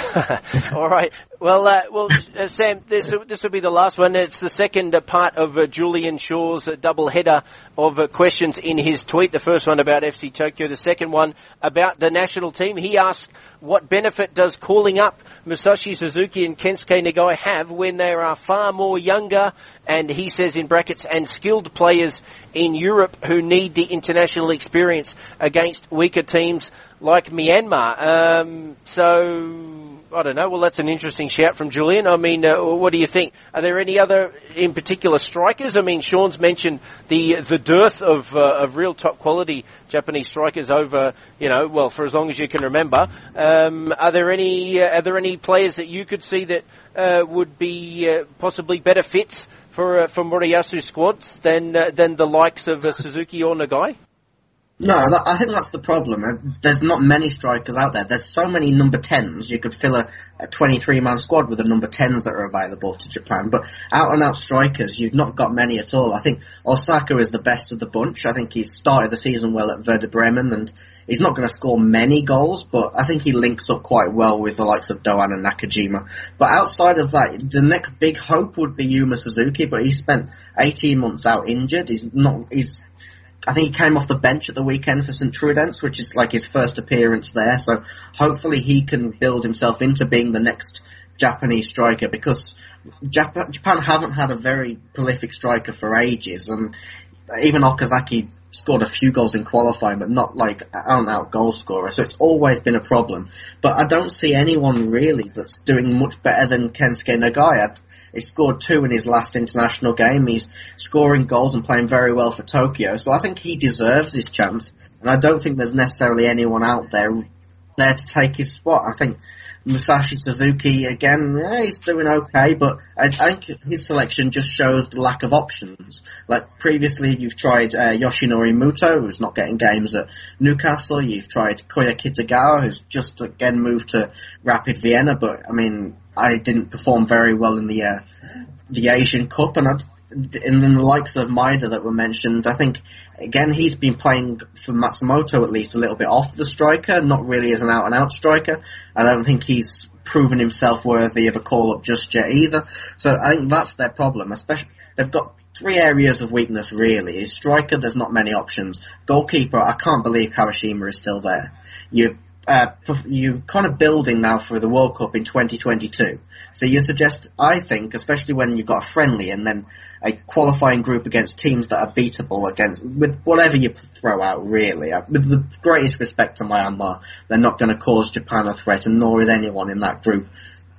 All right. Well, uh, well, uh, Sam, this this will be the last one. It's the second uh, part of uh, Julian Shaw's uh, double header of uh, questions in his tweet. The first one about F C Tokyo, the second one about the national team. He asked, what benefit does calling up Musashi Suzuki and Kensuke Nagai have when there are far more younger, and he says in brackets, and skilled players in Europe who need the international experience against weaker teams like Myanmar? Um, so, I don't know. Well, that's an interesting shout from Julian. I mean, uh, what do you think? Are there any other, in particular, strikers? I mean, Sean's mentioned the the dearth of uh, of real top quality Japanese strikers over, you know, well, for as long as you can remember. Um, are there any uh, are there any players that you could see that uh, would be uh, possibly better fits for uh, for Moriyasu squads than uh, than the likes of uh, Suzuki or Nagai? No, that, I think that's the problem. There's not many strikers out there. There's so many number tens. You could fill a, a twenty-three man squad with the number tens that are available to Japan. But out-and-out strikers, you've not got many at all. I think Osaka is the best of the bunch. I think he's started the season well at Werder Bremen, and he's not going to score many goals, but I think he links up quite well with the likes of Doan and Nakajima. But outside of that, the next big hope would be Yuma Suzuki, but he spent eighteen months out injured. He's not... He's I think he came off the bench at the weekend for Saint Trudense, which is like his first appearance there. So hopefully he can build himself into being the next Japanese striker, because Japan, Japan haven't had a very prolific striker for ages. And even Okazaki scored a few goals in qualifying, but not like out-and-out goal scorer. So it's always been a problem. But I don't see anyone really that's doing much better than Kensuke Nagai. He scored two in his last international game. He's scoring goals and playing very well for Tokyo. So I think he deserves his chance. And I don't think there's necessarily anyone out there there to take his spot. I think Musashi Suzuki, again, yeah, he's doing okay, but I think his selection just shows the lack of options. Like previously, you've tried uh, Yoshinori Muto, who's not getting games at Newcastle. You've tried Koya Kitagawa, who's just again moved to Rapid Vienna, but I mean, I didn't perform very well in the uh, the Asian Cup, and I'd, and then the likes of Maeda that were mentioned, I think, again, he's been playing for Matsumoto at least a little bit off the striker, not really as an out-and-out striker. I don't think he's proven himself worthy of a call-up just yet either. So I think that's their problem. Especially, they've got three areas of weakness, really. Is striker, there's not many options. Goalkeeper, I can't believe Kawashima is still there. You Uh, you're kind of building now for the World Cup in twenty twenty-two. So you suggest, I think, especially when you've got a friendly and then a qualifying group against teams that are beatable against, with whatever you throw out, really. With the greatest respect to Myanmar, they're not going to cause Japan a threat, and nor is anyone in that group.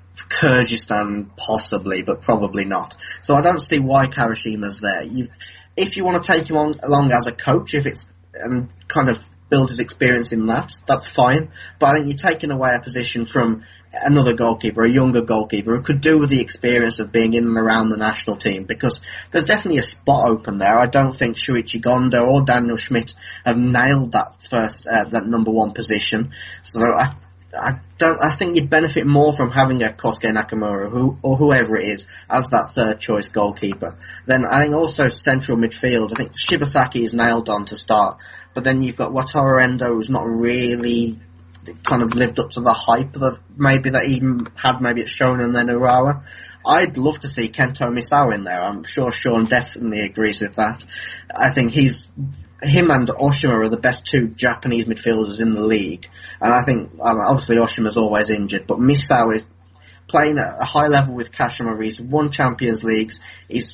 Kyrgyzstan, possibly, but probably not. So I don't see why Kawashima's there. You've, if you want to take him on along as a coach, if it's um, kind of build his experience in that, that's fine. But I think you're taking away a position from another goalkeeper, a younger goalkeeper, who could do with the experience of being in and around the national team, because there's definitely a spot open there. I don't think Shuichi Gondo or Daniel Schmidt have nailed that first, uh, that number one position. So I, I don't, I think you'd benefit more from having a Kosuke Nakamura, who, or whoever it is, as that third choice goalkeeper. Then I think also central midfield, I think Shibasaki is nailed on to start. But then you've got Wataru Endo, who's not really kind of lived up to the hype that maybe that he had maybe at Shonan and then Urawa. I'd love to see Kento Misao in there. I'm sure Sean definitely agrees with that. I think he's, him and Oshima are the best two Japanese midfielders in the league. And I think, um, obviously Oshima's always injured, but Misao is playing at a high level with Kashima. He's won Champions Leagues. He's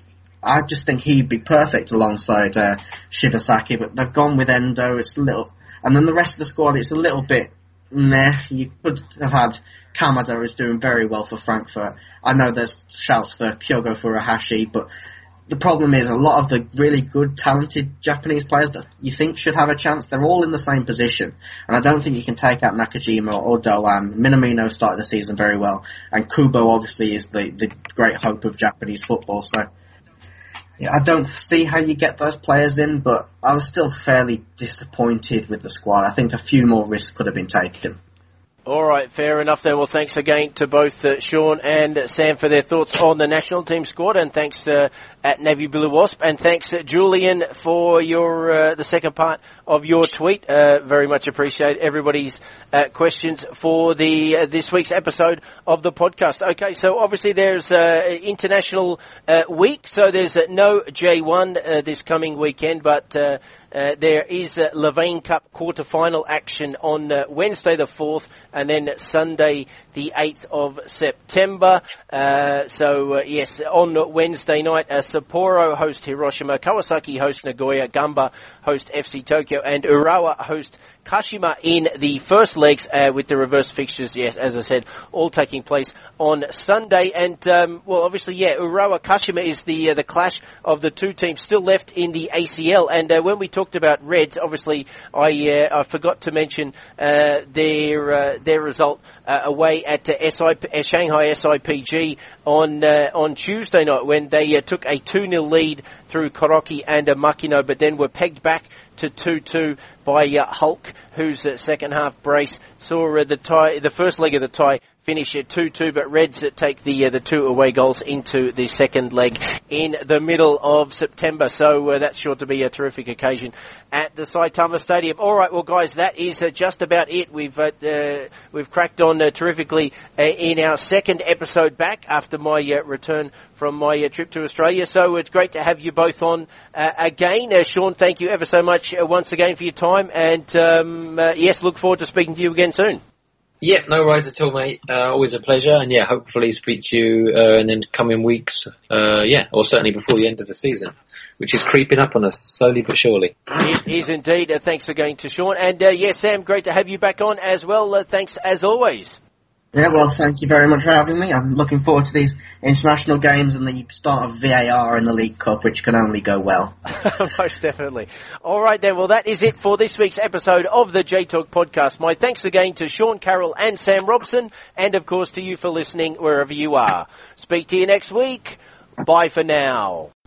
I just think he'd be perfect alongside uh, Shibasaki, but they've gone with Endo. It's a little, and then the rest of the squad, it's a little bit meh. You could have had Kamada, who's doing very well for Frankfurt. I know there's shouts for Kyogo Furuhashi, but the problem is a lot of the really good, talented Japanese players that you think should have a chance, they're all in the same position. And I don't think you can take out Nakajima or Doan. Minamino started the season very well, and Kubo obviously is the, the great hope of Japanese football. So yeah, I don't see how you get those players in, but I was still fairly disappointed with the squad. I think a few more risks could have been taken. All right, fair enough then. Well, thanks again to both uh, Sean and uh, Sam for their thoughts on the national team squad, and thanks uh, at Navy Blue Wasp, and thanks uh, Julian for your uh, the second part of your tweet. Uh, very much appreciate everybody's uh, questions for the uh, this week's episode of the podcast. Okay, so obviously there's uh, international uh, week, so there's uh, no J one uh, this coming weekend, but uh, Uh, there is uh, Levain Cup quarter-final action on uh, Wednesday the fourth, and then Sunday the eighth of September. Uh, so, uh, yes, on Wednesday night, uh, Sapporo host Hiroshima, Kawasaki host Nagoya, Gamba host F C Tokyo, and Urawa host Kashima in the first legs, uh, with the reverse fixtures, yes, as I said, all taking place on Sunday. And, um, well, obviously, yeah, Urawa Kashima is the uh, the clash of the two teams still left in the A C L. And uh, when we talked about Reds, obviously, I uh, I forgot to mention uh, their uh, their result uh, away at uh, S I P, uh, Shanghai S I P G on uh, on Tuesday night, when they uh, took a two nil lead through Koroki and uh, Makino, but then were pegged back to two two by uh, Hulk, whose uh, second half brace saw uh, the tie, the first leg of the tie finish at two two, but Reds uh, take the uh, the two away goals into the second leg in the middle of September. So uh, that's sure to be a terrific occasion at the Saitama Stadium. All right, well, guys, that is uh, just about it. We've uh, uh, we've cracked on uh, terrifically uh, in our second episode back after my uh, return from my uh, trip to Australia. So it's great to have you both on uh, again. Uh, Sean, thank you ever so much uh, once again for your time, and um, uh, yes, look forward to speaking to you again soon. Yeah, no worries at all, mate. Uh, always a pleasure, and yeah, hopefully speak to you uh, in the coming weeks. Uh, yeah, or certainly before the end of the season, which is creeping up on us slowly but surely. It is indeed. Uh, thanks again to Sean, and uh, yes, Sam, great to have you back on as well. Uh, thanks as always. Yeah, well, thank you very much for having me. I'm looking forward to these international games and the start of V A R in the League Cup, which can only go well. Most definitely. All right, then. Well, that is it for this week's episode of the J-Talk podcast. My thanks again to Sean Carroll and Sam Robson, and, of course, to you for listening wherever you are. Speak to you next week. Bye for now.